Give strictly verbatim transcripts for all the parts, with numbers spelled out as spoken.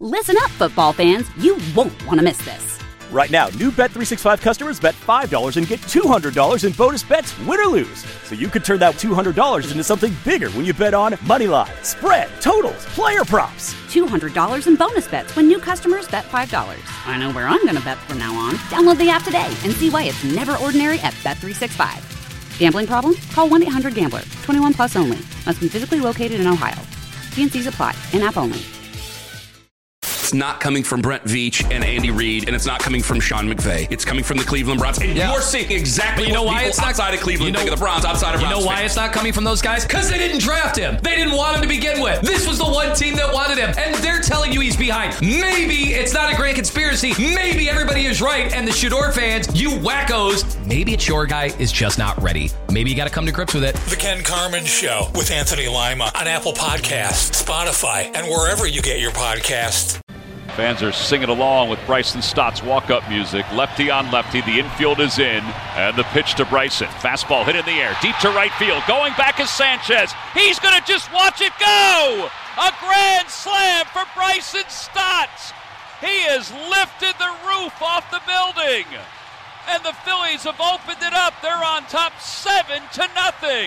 Listen up, football fans. You won't want to miss this. Right now, new Bet three sixty-five customers bet five dollars and get two hundred dollars in bonus bets, win or lose. So you could turn that two hundred dollars into something bigger when you bet on money line, spread, totals, player props. two hundred dollars in bonus bets when new customers bet five dollars. I know where I'm going to bet from now on. Download the app today and see why it's never ordinary at Bet three sixty-five. Gambling problem? Call one eight hundred gambler. twenty-one plus only. Must be physically located in Ohio. T and C's apply. In-app only. It's not coming from Brent Veach and Andy Reid, and it's not coming from Sean McVay. It's coming from the Cleveland Browns. And yeah. you're seeing exactly you know what why people it's not, outside of Cleveland you know, think of the Browns, outside of You Browns know why fans. it's not coming from those guys? Because they didn't draft him. They didn't want him to begin with. This was the one team that wanted him, and they're telling you he's behind. Maybe it's not a grand conspiracy. Maybe everybody is right, and the Shador fans, you wackos, maybe it's your guy is just not ready. Maybe you got to come to grips with it. The Ken Carman Show with Anthony Lima on Apple Podcasts, Spotify, and wherever you get your podcasts. Fans are singing along with Bryson Stott's walk-up music. Lefty on lefty. The infield is in. And the pitch to Bryson. Fastball hit in the air. Deep to right field. Going back is Sanchez. He's going to just watch it go. A grand slam for Bryson Stott. He has lifted the roof off the building. And the Phillies have opened it up. They're on top seven to nothing.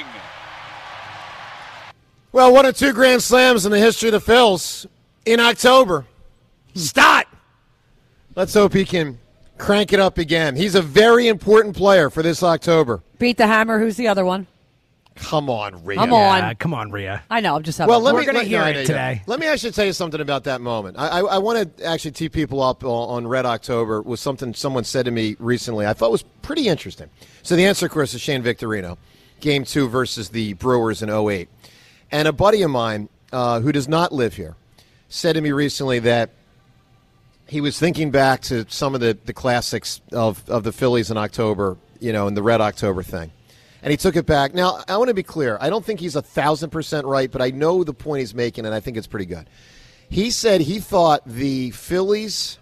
Well, one of two grand slams in the history of the Phils in October. Stott. Let's hope he can crank it up again. He's a very important player for this October. Beat the Hammer. Who's the other one? Come on, Rhea. Come on. Yeah, come on, Rhea. I know. I'm just having well, let We're me, going to let, hear no, it no, no. today. Let me actually tell you something about that moment. I, I, I want to actually tee people up on, on Red October with something someone said to me recently I thought was pretty interesting. So the answer, of course, is Shane Victorino, Game two versus the Brewers in oh eight. And a buddy of mine uh, who does not live here said to me recently that he was thinking back to some of the, the classics of, of the Phillies in October, you know, and the Red October thing. And he took it back. Now, I want to be clear. I don't think he's a thousand percent right, but I know the point he's making, and I think it's pretty good. He said he thought the Phillies,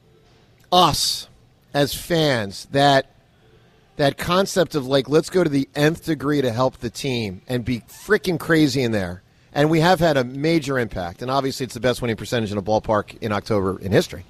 us as fans, that that concept of, like, let's go to the nth degree to help the team and be freaking crazy in there. And we have had a major impact, and obviously it's the best winning percentage in a ballpark in October in history.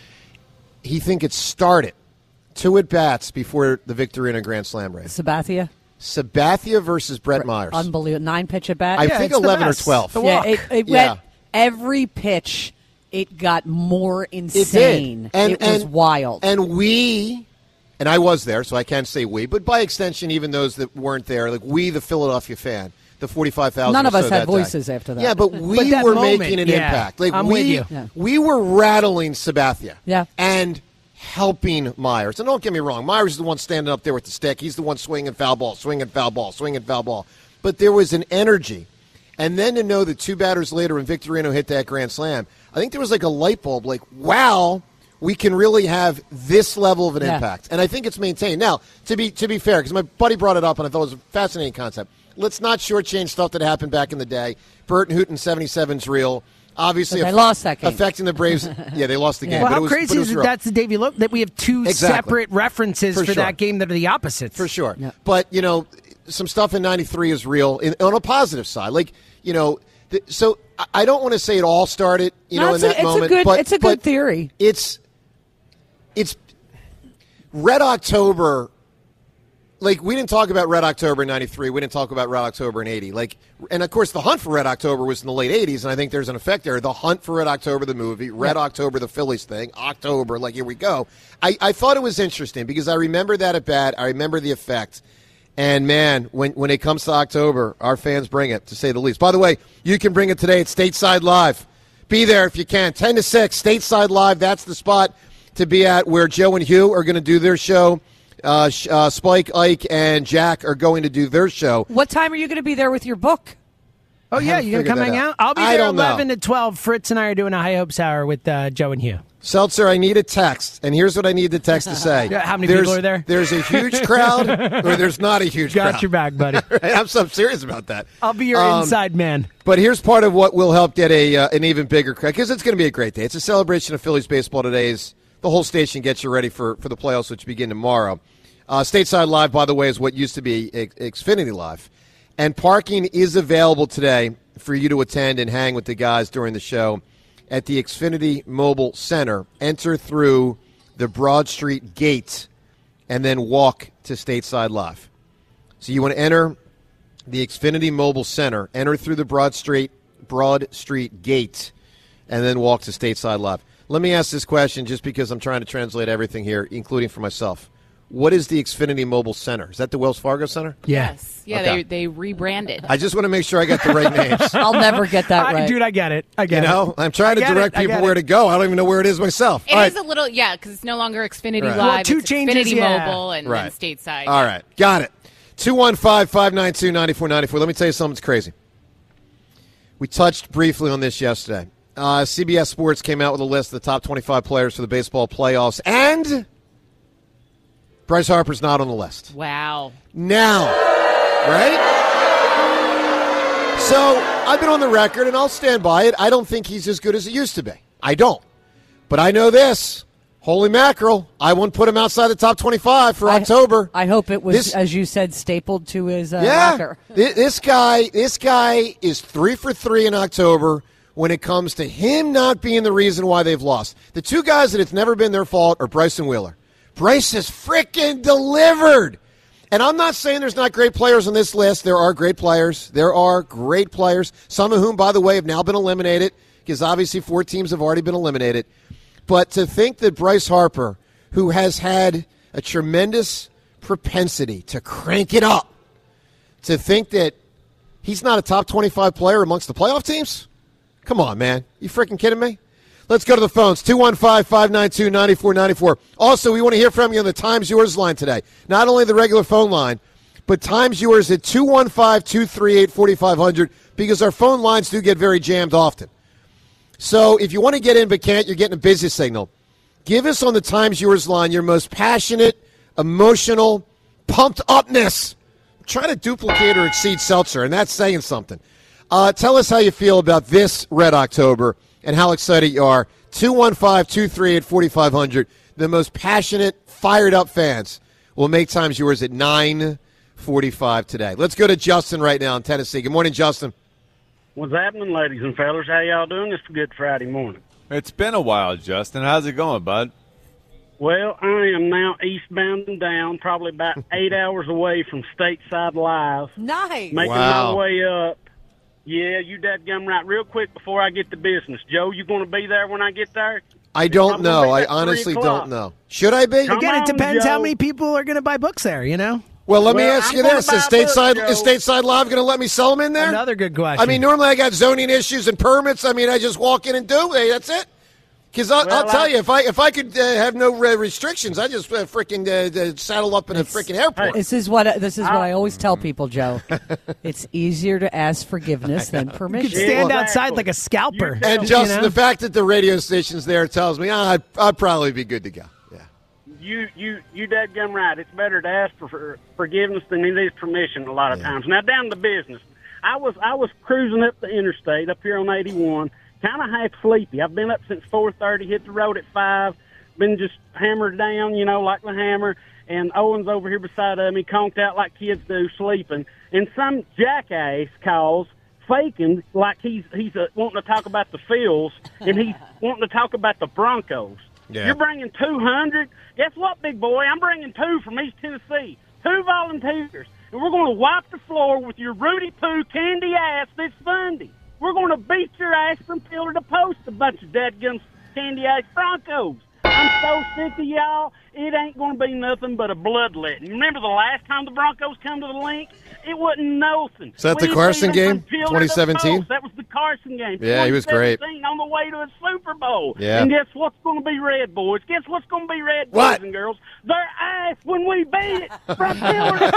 He think it started two at-bats before the Victorino Grand Slam race. Sabathia? Sabathia versus Brett Myers. Unbelievable. Nine-pitch at-bat? I yeah, think eleven or twelve. The yeah, walk. it, it yeah. went every pitch, it got more insane. It did. And, it was and, wild. And we, and I was there, so I can't say we, but by extension, even those that weren't there, like we, the Philadelphia fan, the forty-five thousand. None of us so had that voices day. after that. Yeah, but we But that were moment, making an yeah, impact. Like I'm we, with you. Yeah. we were rattling Sabathia. Yeah. And helping Myers. And don't get me wrong, Myers is the one standing up there with the stick. He's the one swinging foul ball, swinging foul ball, swinging foul ball. But there was an energy. And then to know that two batters later when Victorino hit that grand slam, I think there was like a light bulb, like, wow, we can really have this level of an yeah. impact. And I think it's maintained. Now, to be to be fair, because my buddy brought it up and I thought it was a fascinating concept, let's not shortchange stuff that happened back in the day. Burton Hooten seventy-seven's real. Obviously, But they aff- lost that game. affecting the Braves. Yeah, they lost the game. Well, but how it was, crazy but it was is it real. that's the Davey Lope that we have two Exactly. separate references For for, sure. that game that are the opposites. For sure. Yeah. But, you know, some stuff in ninety-three is real in, on a positive side. Like, you know, th- so I- I don't want to say it all started, you No, know, it's in a- that it's a moment. good- but, it's a but good theory. It's, it's Red October. Like, we didn't talk about Red October in ninety-three. We didn't talk about Red October in eighty. Like, and, of course, the hunt for Red October was in the late eighties, and I think there's an effect there. The hunt for Red October, the movie, Red Yeah. October, the Phillies thing, October, like, here we go. I, I thought it was interesting because I remember that at bat. I remember the effect. And, man, when, when it comes to October, our fans bring it, to say the least. By the way, you can bring it today at Stateside Live. Be there if you can. ten to six, Stateside Live. That's the spot to be at where Joe and Hugh are going to do their show. Uh, uh, Spike, Ike, and Jack are going to do their show. What time are you going to be there with your book? Oh, yeah, haven't you going to figured come that hang out. out? I'll be I there don't know. eleven to twelve. Fritz and I are doing a High Hopes Hour with uh, Joe and Hugh. Seltzer, I need a text, and here's what I need the text to say. Yeah, how many there's, people are there? There's a huge crowd, or there's not a huge Got crowd. your back, buddy. Right? I'm so serious about that. I'll be your Um, inside man. But here's part of what will help get a uh, an even bigger crowd, because it's going to be a great day. It's a celebration of Phillies baseball today. Is the whole station gets you ready for, for the playoffs, which begin tomorrow. Uh, Stateside Live, by the way, is what used to be X- Xfinity Live. And parking is available today for you to attend and hang with the guys during the show. at the Xfinity Mobile Center, enter through the Broad Street gate, and then walk to Stateside Live. So you want to enter the Xfinity Mobile Center, enter through the Broad Street Broad Street gate, and then walk to Stateside Live. Let me ask this question just because I'm trying to translate everything here, including for myself. What is the Xfinity Mobile Center? Is that the Wells Fargo Center? Yes. Yeah, Okay. they they rebranded. I just want to make sure I got the right names. I'll never get that I- right. Dude, I get it. I get You know, it. I'm trying to I get direct it. I people get where it. to go. I don't even know where it is myself. It All is right. a little, yeah, because it's no longer Xfinity Right. Live. Well, two it's changes, Xfinity yeah. Mobile and Right. then Stateside. All right. Got it. two one five, five nine two, nine four nine four. Let me tell you something that's crazy. We touched briefly on this yesterday. Uh, C B S Sports came out with a list of the top twenty-five players for the baseball playoffs, and Bryce Harper's not on the list. Wow. Now, right? So I've been on the record, and I'll stand by it. I don't think he's as good as he used to be. I don't. But I know this. Holy mackerel. I wouldn't put him outside the top twenty-five for I- October. I hope it was, This- as you said, stapled to his uh, yeah. locker. Thi- This guy, this guy is three for three in October when it comes to him not being the reason why they've lost. The two guys that it's never been their fault are Bryce and Wheeler. Bryce has freaking delivered. And I'm not saying there's not great players on this list. There are great players. There are great players, some of whom, by the way, have now been eliminated because obviously four teams have already been eliminated. But to think that Bryce Harper, who has had a tremendous propensity to crank it up, to think that he's not a top twenty-five player amongst the playoff teams? Come on, man. You freaking kidding me? Let's go to the phones, two one five, five nine two, nine four nine four. Also, we want to hear from you on the Times Yours line today. Not only the regular phone line, but Times Yours at two one five, two three eight, four five zero zero because our phone lines do get very jammed often. So if you want to get in but can't, you're getting a busy signal. Give us on the Times Yours line your most passionate, emotional, pumped upness. I'm trying to duplicate or exceed Seltzer, and that's saying something. Uh, tell us how you feel about this Red October and how excited you are. two one five, two three eight, four five zero zero. The most passionate, fired-up fans will make Times Yours at nine forty-five today. Let's go to Justin right now in Tennessee. Good morning, Justin. What's happening, ladies and fellas? How y'all doing this Good Friday morning? It's been a while, Justin. How's it going, bud? Well, I am now eastbound and down, probably about eight hours away from Stateside Live. Nice. Making Wow. my way up. Yeah, you dadgum right. Real quick before I get to business. Joe, you going to be there when I get there? I don't I'm know. gonna be I at three honestly o'clock. don't know. Should I be? Come Again, it on, depends Joe. how many people are going to buy books there, you know? Well, let me Well, ask I'm you gonna this. buy Is a book, Stateside, Joe. is Stateside Live going to let me sell them in there? Another good question. I mean, normally I got zoning issues and permits. I mean, I just walk in and do. Hey, that's it. Because I'll, Well, I'll tell I- you, if I if I could uh, have no uh, restrictions, I just uh, freaking uh, uh, saddle up in a freaking airport. This is what this is what I always tell people, Joe. It's easier to ask forgiveness than You could permission. stand Well, outside like a scalper. You And You Justin, know? the fact that the radio station's there tells me ah, I'd, I'd probably be good to go. Yeah. You, you, you dadgum right. It's better to ask for, for forgiveness than it is permission a lot of times. Now, down to business. I was I was cruising up the interstate up here on eighty-one, kind of half sleepy. I've been up since four thirty, hit the road at five, been just hammered down, you know, like the hammer. And Owen's over here beside of me, conked out like kids do, sleeping. And some jackass calls, faking like he's he's uh, wanting to talk about the Phils, and he's wanting to talk about the Broncos. Yeah. You're bringing two hundred? Guess what, big boy? I'm bringing two from East Tennessee. Two volunteers. And we're going to wipe the floor with your Rudy Poo candy ass this Sunday. We're going to beat your ass from pillar to post, a bunch of dadgum candy ass Broncos. I'm so sick of y'all. It ain't going to be nothing but a bloodletting. Remember the last time the Broncos come to the link? It wasn't nothing. Is that the We Carson beat 'em game, from pillar to twenty seventeen? post. That was the Carson game. Yeah, he was great. twenty seventeen on the way to a Super Bowl. Yeah. And guess what's going to be red, boys? Guess what's going to be red, What? boys and girls? Their ass when we beat it from pillar to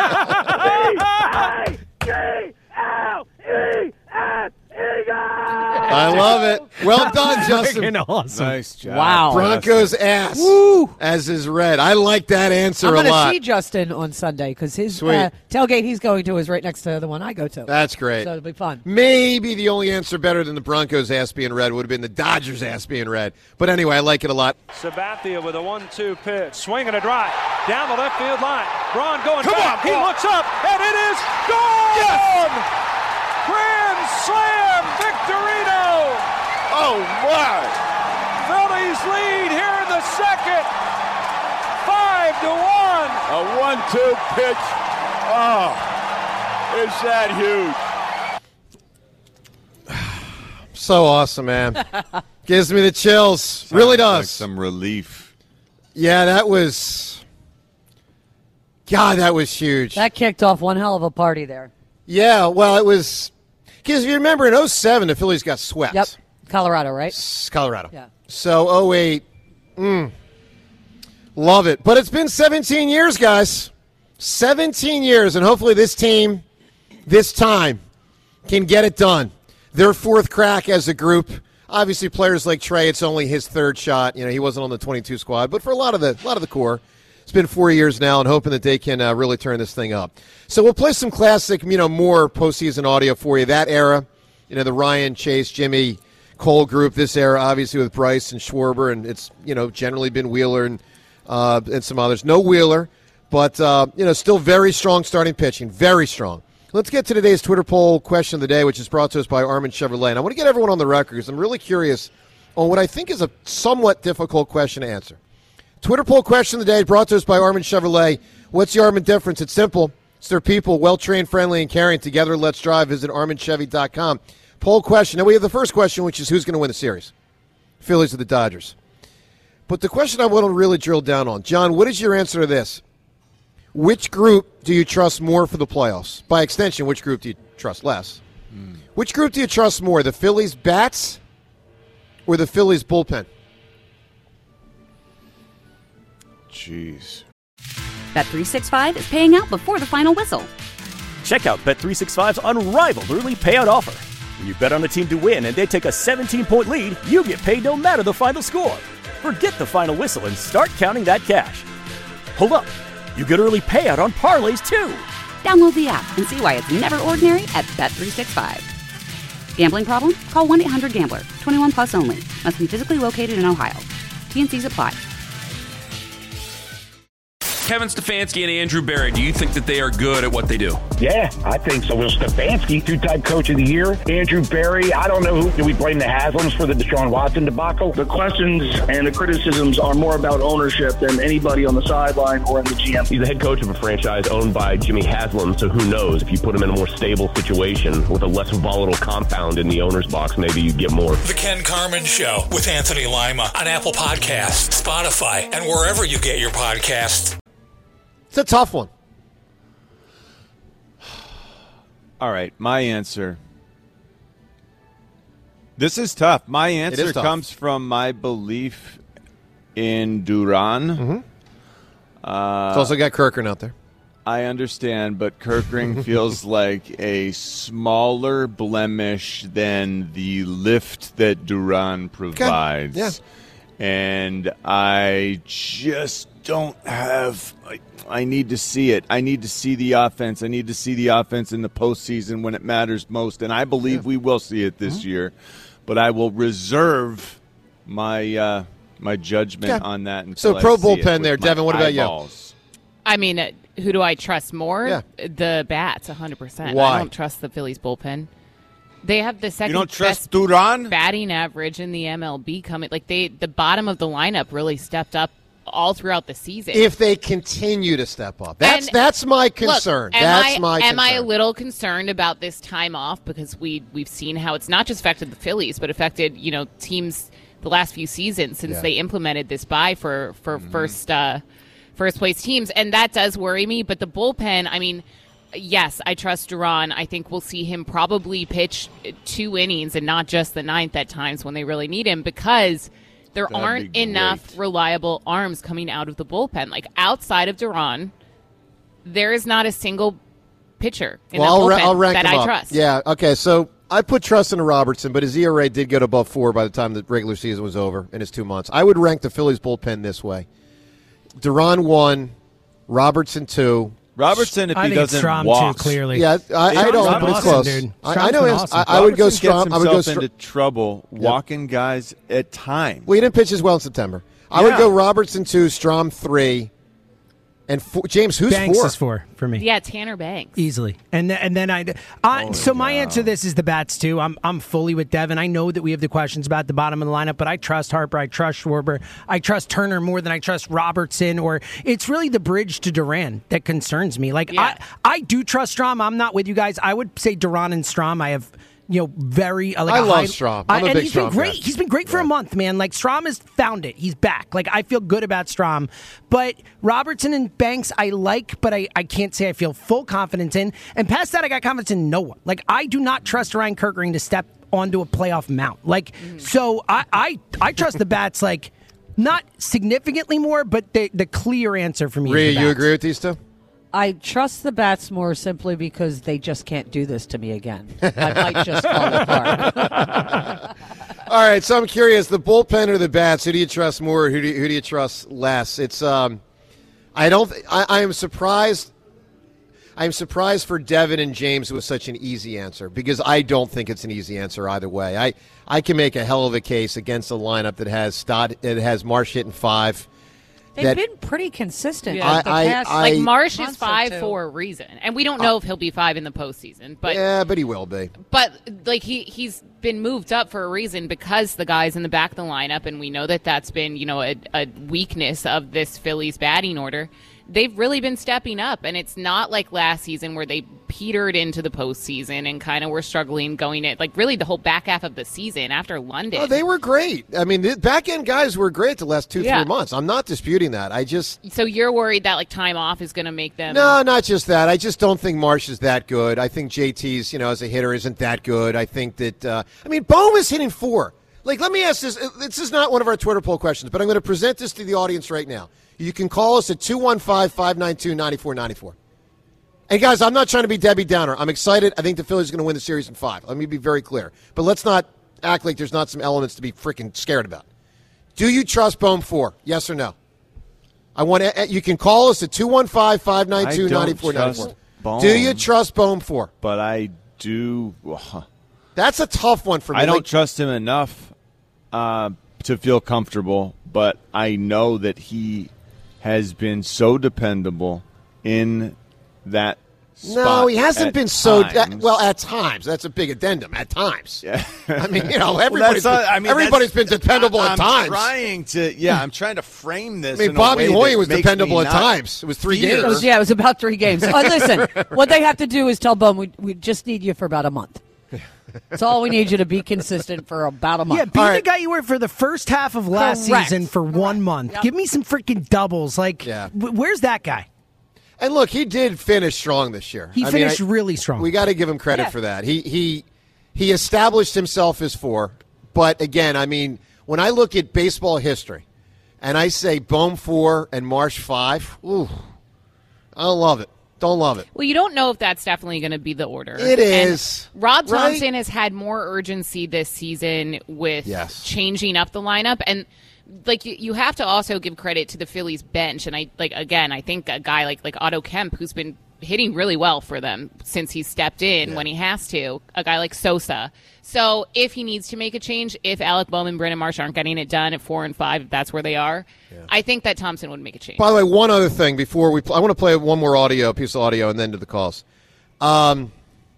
post. E A G L E S Eagles! I love it. Well done, Justin. Freaking awesome. Nice job. Wow. Broncos ass Woo! as is red. I like that answer I'm a going to lot. see Justin on Sunday because his Sweet. uh, tailgate he's going to is right next to the one I go to. That's great. So it'll be fun. Maybe the only answer better than the Broncos' ass being red would have been the Dodgers' ass being red. But anyway, I like it a lot. Sabathia with a one two pitch. Swing and a drive. Down the left field line. Braun going Come back. on, he Braun. looks up, and it is gone! Grand Slam Victorino! Oh, my. Phillies lead here in the second. Five to one. A one two pitch. Oh, is that huge? So awesome, man. Gives me the chills. Sounds really does. Like some relief. Yeah, that was... God, that was huge. That kicked off one hell of a party there. Yeah, well, it was... Because if you remember, in oh seven, the Phillies got swept. Yep. Colorado, right? Colorado. Yeah. So, oh eight, mm, love it. But it's been seventeen years, guys. seventeen years, and hopefully this team, this time, can get it done. Their fourth crack as a group. Obviously, players like Trey, it's only his third shot. You know, he wasn't on the twenty-two squad. But for a lot of the, a lot of the core, it's been four years now, and hoping that they can uh, really turn this thing up. So we'll play some classic, you know, more postseason audio for you. That era, you know, the Ryan, Chase, Jimmy, Cole group. This era, obviously, with Bryce and Schwarber, and it's, you know, generally been Wheeler and uh, and some others. No Wheeler, but uh, you know, still very strong starting pitching, very strong. Let's get to today's Twitter poll question of the day, which is brought to us by Armin Chevrolet. And I want to get everyone on the record because I'm really curious on what I think is a somewhat difficult question to answer. Twitter poll question of the day brought to us by Armin Chevrolet. What's the Armin difference? It's simple. It's their people, well-trained, friendly, and caring. Together, let's drive. Visit armin chevy dot com. Poll question. Now, we have the first question, which is who's going to win the series? Phillies or the Dodgers? But the question I want to really drill down on, John, what is your answer to this? Which group do you trust more for the playoffs? By extension, which group do you trust less? Mm. Which group do you trust more, the Phillies' bats or the Phillies' bullpen? Jeez. Bet three sixty-five is paying out before the final whistle. Check out Bet three sixty-five's unrivaled early payout offer. When you bet on a team to win and they take a seventeen-point lead, you get paid no matter the final score. Forget the final whistle and start counting that cash. Hold up. You get early payout on parlays, too. Download the app and see why it's never ordinary at Bet three sixty-five. Gambling problem? Call one eight hundred gambler. twenty-one plus only. Must be physically located in Ohio. T N Cs apply. Kevin Stefanski and Andrew Berry, do you think that they are good at what they do? Yeah, I think so. Well, Stefanski, two-time coach of the year. Andrew Berry, I don't know who. Do we blame the Haslams for the Deshaun Watson debacle? The questions and the criticisms are more about ownership than anybody on the sideline or in the G M. He's the head coach of a franchise owned by Jimmy Haslam, so who knows? If you put him in a more stable situation with a less volatile compound in the owner's box, maybe you get more. The Ken Carman Show with Anthony Lima on Apple Podcasts, Spotify, and wherever you get your podcasts. It's a tough one. All right, my answer. This is tough. My answer tough. comes from my belief in Duran. Mm-hmm. Uh, it's also got Kirkland out there. I understand, but Kirkring feels like a smaller blemish than the lift that Duran provides. Okay. Yeah. And I just don't have I, I need to see it. I need to see the offense. I need to see the offense in the postseason when it matters most. And I believe yeah. we will see it this mm-hmm. year. But I will reserve my uh, my judgment yeah. on that until So pro I see bullpen it there. Devin, what about eyeballs. you? I mean, uh, who do I trust more? Yeah. The Bats, one hundred percent. Why? I don't trust the Phillies bullpen. They have the second You don't trust best Duran? batting average in the M L B coming. Like they, the bottom of the lineup really stepped up all throughout the season. If they continue to step up. That's And that's my concern. Look, am that's I, my Am concern. I a little concerned about this time off because we we've seen how it's not just affected the Phillies, but affected, you know, teams the last few seasons since Yeah. they implemented this bye for for Mm-hmm. first uh, first place teams, and that does worry me. But the bullpen, I mean. Yes, I trust Duran. I think we'll see him probably pitch two innings and not just the ninth at times when they really need him because there That'd aren't be enough great. reliable arms coming out of the bullpen. Like outside of Duran, there is not a single pitcher in well, I'll, that ra- bullpen I'll rank that him I up. trust. Yeah, okay, so I put trust in Robertson, but his E R A did get above four by the time the regular season was over in his two months. I would rank the Phillies bullpen this way. Duran one, Robertson two. Robertson, if I he think it's doesn't Strom walk. too, clearly. Yeah, I, I don't, Strom's but it's awesome, close. dude. I, I Strom's know been him. awesome. I, I would go Robertson Strom. gets I would go himself Strom. into trouble walking guys at times. Well, he didn't pitch as well in September. I Yeah. would go Robertson two, Strom three, And four, James, who's Banks four? is four for me. Yeah, Tanner Banks. Easily. And th- and then I uh, so my answer to this is the bats too. I'm I'm fully with Devin. I know that we have the questions about the bottom of the lineup, but I trust Harper, I trust Schwarber, I trust Turner more than I trust Robertson, or it's really the bridge to Duran that concerns me. Like Yeah. I I do trust Strom. I'm not with you guys. I would say Duran and Strom I have you know, very. Uh, like I a love high, Strom. I'm uh, a and big he's Strom been great. guy. He's been great for a month, man. Like Strom has found it. He's back. Like I feel good about Strom. But Robertson and Banks, I like, but I, I can't say I feel full confidence in. And past that, I got confidence in no one. Like I do not trust Ryan Kerkering to step onto a playoff mount. Like mm. so, I, I I trust the bats like not significantly more, but the the clear answer for me. Rhea, is the you bats. agree with these two? I trust the bats more simply because they just can't do this to me again. I might just fall apart. All right, so I'm curious, the bullpen or the bats, who do you trust more, who do you, who do you trust less? It's um I don't I, I am surprised I'm surprised for Devin and James it was such an easy answer because I don't think it's an easy answer either way. I, I can make a hell of a case against a lineup that has Stott, it has Marsh hitting five. They've that, been pretty consistent. I- the I- past I- Like Marsh month is or five two. for a reason, and we don't know if he'll be five in the postseason. But yeah, but he will be. But like he he's been moved up for a reason because the guys in the back of the lineup, and we know that that's been you know a, a weakness of this Phillies batting order. They've really been stepping up, and it's not like last season where they petered into the postseason and kind of were struggling going it like really the whole back half of the season after London. Oh, they were great. I mean, the back end guys were great the last two, Yeah. three months. I'm not disputing that. I just So you're worried that like time off is going to make them no, not just that. I just don't think Marsh is that good. I think J T's, you know, as a hitter, isn't that good. I think that. Uh, I mean, Bohm is hitting four. Like, let me ask this. This is not one of our Twitter poll questions, but I'm going to present this to the audience right now. You can call us at two one five, five nine two, nine four nine four. And, guys, I'm not trying to be Debbie Downer. I'm excited. I think the Phillies are going to win the series in five. Let me be very clear. But let's not act like there's not some elements to be freaking scared about. Do you trust Bohm four? Yes or no? I want to, you can call us at two one five, five nine two, nine four nine four. Bohm, Do you trust Bohm four? But I do. That's a tough one for me. I don't Like, trust him enough uh, to feel comfortable, but I know that he has been so dependable in that spot. No, he hasn't at been so times. well at times. That's a big addendum. At times, Yeah. I mean, you know, Well, everybody's that's not- been, I mean, everybody's been that's- dependable I'm at times. Trying to, yeah, I'm trying to frame this. I mean, in a Bobby way Hoyer that was makes dependable me at not times. It was three fear. games. It was, yeah, it was about three games. Oh, listen, what they have to do is tell Bohm, we, we just need you for about a month. That's all we need you to be consistent for about a month. Yeah, be the guy you were for the first half of last Correct. season for one month. Yep. Give me some freaking doubles. Like, Yeah. w- where's that guy? And look, he did finish strong this year. He I mean, finished I- really strong. We got to give him credit Yeah. for that. He he he established himself as four. But again, I mean, when I look at baseball history, and I say Bohm four and Marsh five, ooh, I don't love it. Don't love it. Well, you don't know if that's definitely going to be the order. It And is, Rob right? Thompson has had more urgency this season with Yes. changing up the lineup, and like you, you have to also give credit to the Phillies bench. And I like again, I think a guy like like Otto Kemp, who's been hitting really well for them since he stepped in when he has to. A guy like Sosa. So if he needs to make a change, if Alec Bohm and Brendan Marsh aren't getting it done at four and five, if that's where they are, I think that Thompson would make a change. By the way, one other thing before we, pl- I want to play one more audio, piece of audio, and then to the calls. Um,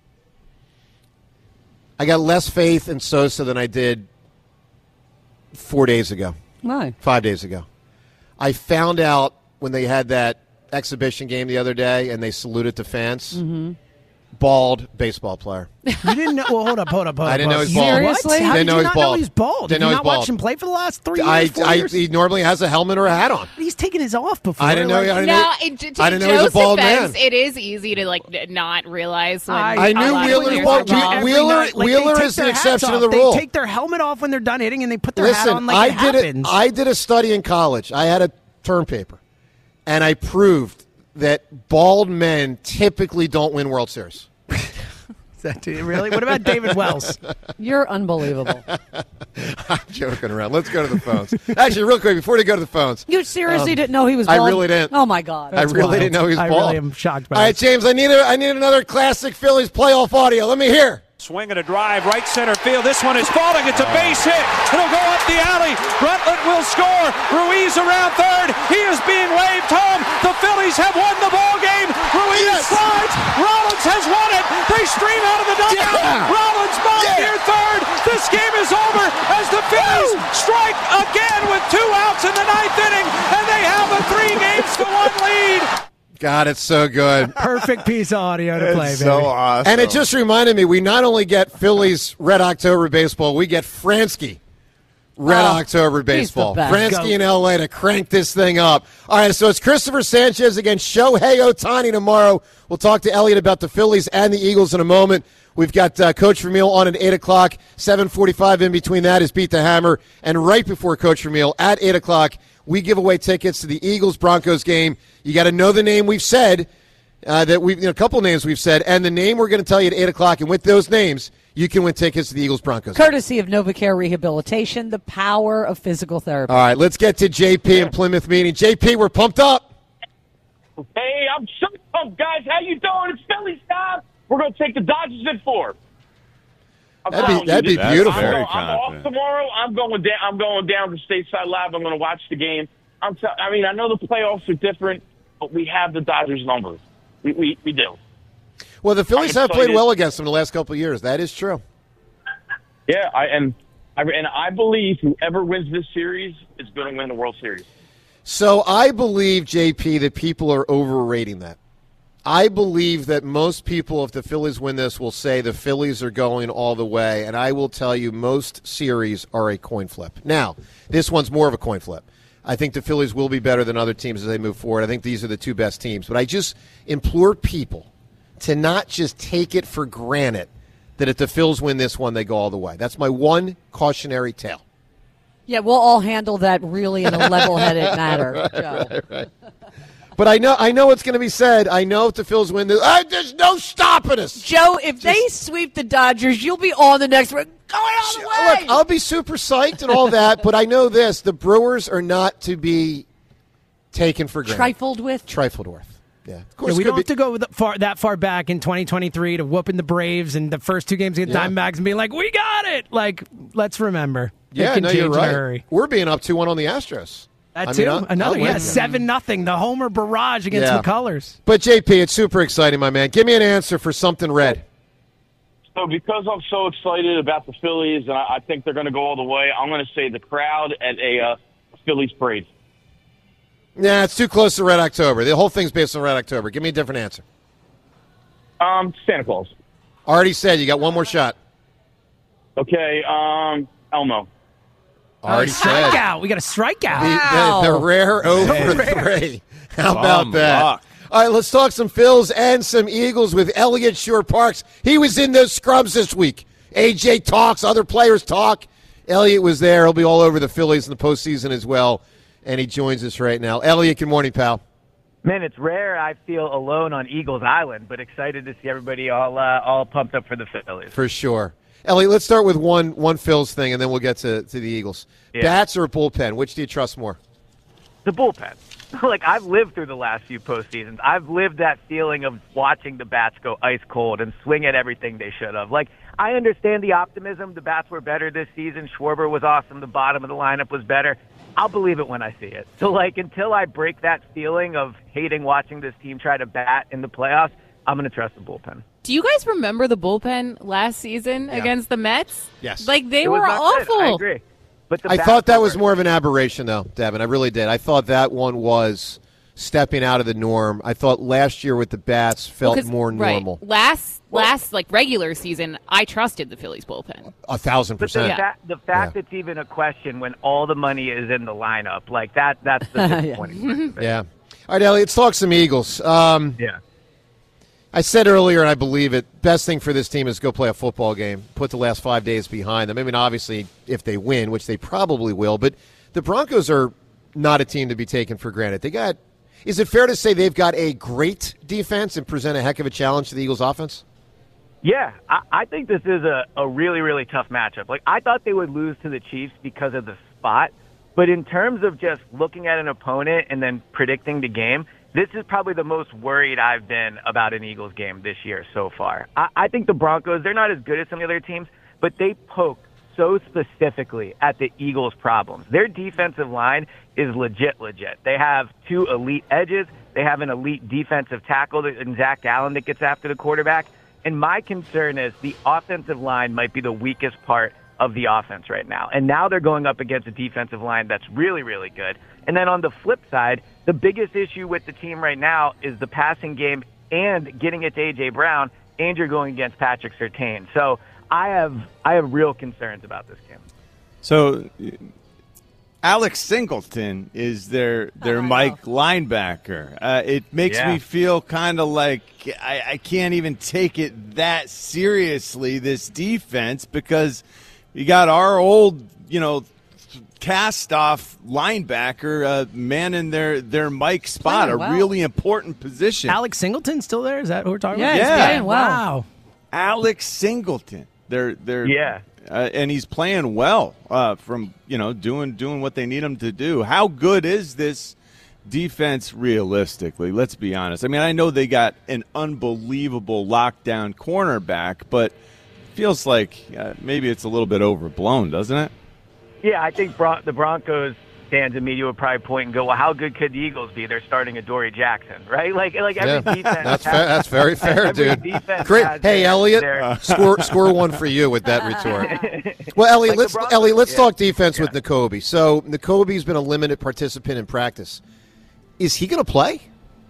I got less faith in Sosa than I did four days ago, Why? five days ago. I found out when they had that exhibition game the other day, and they saluted the fans. Mm-hmm. Bald baseball player. You didn't know? Well, hold up, hold up, hold up. I didn't know hold up. he's bald. Seriously? What? How Didn't did know you he's not bald. know he's bald? Didn't Did know you he's not bald. watch him play for the last three years, I, four I, years? he normally has a helmet or a hat on. He's taken his off before. I didn't know. Like, I didn't No, know. it, to, to I didn't know he was a Joe's bald defense, man. it is easy to like n- not realize when I- I a knew lot of Wheeler players bald. are Whe- bald. every Wheeler- night, like, Wheeler they take is the their hats exception to off. the They rule. take their helmet off when they're done hitting, and they put their hat Listen, on like I it did happens. it. I did a study in college. I had a term paper, and I proved that bald men typically don't win World Series. Is that too- really? What about David Wells? You're unbelievable. I'm joking around. Let's go to the phones. Actually, real quick, before we go to the phones. You seriously Um, didn't know he was I bald? really didn't. Oh, my God. I really wild. didn't know he was I bald. really am shocked by All right, it. James, I need a, I need another classic Phillies playoff audio. Let me hear. Swing and a drive, right center field. This one is falling. It's a base hit. It'll go up the alley. Bruntlett will score. Ruiz around third. He is being waved home. The Phillies have won the ball game. Ruiz yes. slides. Rollins has won it. They stream out of the dugout. Yeah. Rollins ball yeah. near third. This game is over as the Phillies Woo. strike again with two outs in the ninth inning, and they have a three games to one lead. God, it's so good. Perfect piece of audio to play, it's baby. So awesome. And it just reminded me, we not only get Phillies Red October baseball, we get Fransky Red oh, October baseball. Fransky in L A to crank this thing up. All right, so it's Christopher Sanchez against Shohei Ohtani tomorrow. We'll talk to Elliot about the Phillies and the Eagles in a moment. We've got uh, Coach Vermeil on at eight o'clock, seven forty-five in between that is Beat the Hammer. And right before Coach Vermeil at eight o'clock, we give away tickets to the Eagles-Broncos game. You got to know the name we've said, uh, that we've you know, a couple names we've said, and the name we're going to tell you at eight o'clock. And with those names, you can win tickets to the Eagles-Broncos. Courtesy of NovaCare Rehabilitation, the power of physical therapy. All right, let's get to J P in Plymouth meeting. J P, we're pumped up. Hey, I'm so pumped, guys. How you doing? It's Phillies time. We're going to take the Dodgers in four. I'm that'd be, that'd be beautiful. I'm, going, I'm off tomorrow. I'm going down. I'm going down to Stateside Live. I'm going to watch the game. I'm. T- I mean, I know the playoffs are different, but we have the Dodgers numbers. We we, we do. Well, the Phillies have played well against them the last couple of years. That is true. Yeah, I and I and I believe whoever wins this series is going to win the World Series. So I believe, J P, that people are overrating that. I believe that most people, if the Phillies win this, will say the Phillies are going all the way, and I will tell you most series are a coin flip. Now, this one's more of a coin flip. I think the Phillies will be better than other teams as they move forward. I think these are the two best teams. But I just implore people to not just take it for granted that if the Phils win this one, they go all the way. That's my one cautionary tale. Yeah, we'll all handle that really in a level-headed manner, Joe. Right, right. But I know I know what's going to be said. I know if the Phils win this, uh, there's no stopping us. Joe, if Just, they sweep the Dodgers, you'll be on the next one. Going all the way. Look, I'll be super psyched and all that, but I know this. The Brewers are not to be taken for granted. Trifled with? Trifled with. Yeah, of course. Yeah, we don't be. have to go that far, that far back in twenty twenty-three to whooping the Braves and the first two games against yeah. Diamondbacks and being like, we got it. Like, let's remember. Yeah, it can no, change you're right. in a hurry. We're being up two one on the Astros. That I too. mean, I'll, Another, I'll yeah, seven nothing. The homer barrage against yeah. McCullers. But J P, it's super exciting, my man. Give me an answer for something red. So, because I'm so excited about the Phillies, and I, I think they're going to go all the way, I'm going to say the crowd at a uh, Phillies parade. Nah, it's too close to Red October. The whole thing's based on Red October. Give me a different answer. Um, Santa Claus. Already said. You got one more shot. Okay. Um, Elmo. Already said. Strikeout. We got a strikeout. The, the, the rare over rare. three. How about Bum that? luck. All right, let's talk some Phils and some Eagles with Elliott Shore Parks. He was in those scrubs this week. A J talks. Other players talk. Elliott was there. He'll be all over the Phillies in the postseason as well, and he joins us right now. Elliott, good morning, pal. Man, it's rare I feel alone on Eagles Island, but excited to see everybody all uh, all pumped up for the Phillies. For sure. Elliot, let's start with one one Phils thing, and then we'll get to, to the Eagles. Yeah. Bats or a bullpen? Which do you trust more? The bullpen. Like, I've lived through the last few postseasons. I've lived that feeling of watching the bats go ice cold and swing at everything they should have. Like, I understand the optimism. The bats were better this season. Schwarber was awesome. The bottom of the lineup was better. I'll believe it when I see it. So, like, until I break that feeling of hating watching this team try to bat in the playoffs, I'm going to trust the bullpen. Do you guys remember the bullpen last season yeah. against the Mets? Yes. Like, they it were awful. Good. I agree. But the I thought that was more of an aberration, though, Devin. I really did. I thought that one was stepping out of the norm. I thought last year with the bats felt well, more normal. Right. Last, last like regular season, I trusted the Phillies bullpen. A thousand percent. But the, fa- the fact yeah. it's even a question when all the money is in the lineup, like that, that's the disappointing part. Yeah. All right, Elliot, let's talk some Eagles. Um, yeah. I said earlier, and I believe it, best thing for this team is go play a football game, put the last five days behind them. I mean, obviously, if they win, which they probably will, but the Broncos are not a team to be taken for granted. They got, is it fair to say they've got a great defense and present a heck of a challenge to the Eagles offense? Yeah, I, I think this is a, a really, really tough matchup. Like, I thought they would lose to the Chiefs because of the spot, but in terms of just looking at an opponent and then predicting the game, this is probably the most worried I've been about an Eagles game this year so far. I, I think the Broncos, they're not as good as some of the other teams, but they poke so specifically at the Eagles' problems. Their defensive line is legit, legit. They have two elite edges. They have an elite defensive tackle in Zach Allen that gets after the quarterback. And my concern is the offensive line might be the weakest part of the offense right now. And now they're going up against a defensive line that's really, really good. And then on the flip side, the biggest issue with the team right now is the passing game and getting it to A J. Brown, and you're going against Patrick Surtain. So I have I have real concerns about this game. So Alex Singleton is their their Oh, Mike linebacker. Uh, it makes Yeah. me feel kind of like I, I can't even take it that seriously, this defense, because you got our old, you know, cast-off linebacker uh, manning their, their Mike spot, Playing a well. really important position. Alex Singleton still there? Is that who we're talking Yeah, about? he's playing well. Wow. Alex Singleton. They're they're Yeah. uh, and he's playing well uh, from you know doing doing what they need him to do. How good is this defense realistically? Let's be honest. I mean, I know they got an unbelievable lockdown cornerback, but feels like uh, maybe it's a little bit overblown, doesn't it? Yeah, I think Bron- the Broncos fans and media would probably point and go, well, how good could the Eagles be? They're starting Adoree Jackson, right? Like, like every Yeah, defense. that's has- fair, that's very fair, every dude. defense Great. has Hey, their- Elliot, their- uh, score score one for you with that retort. Well, Elliot, Like the let's Broncos, Elliot, let's yeah. talk defense with Nakobe. So Nakobe's been a limited participant in practice. Is he going to play?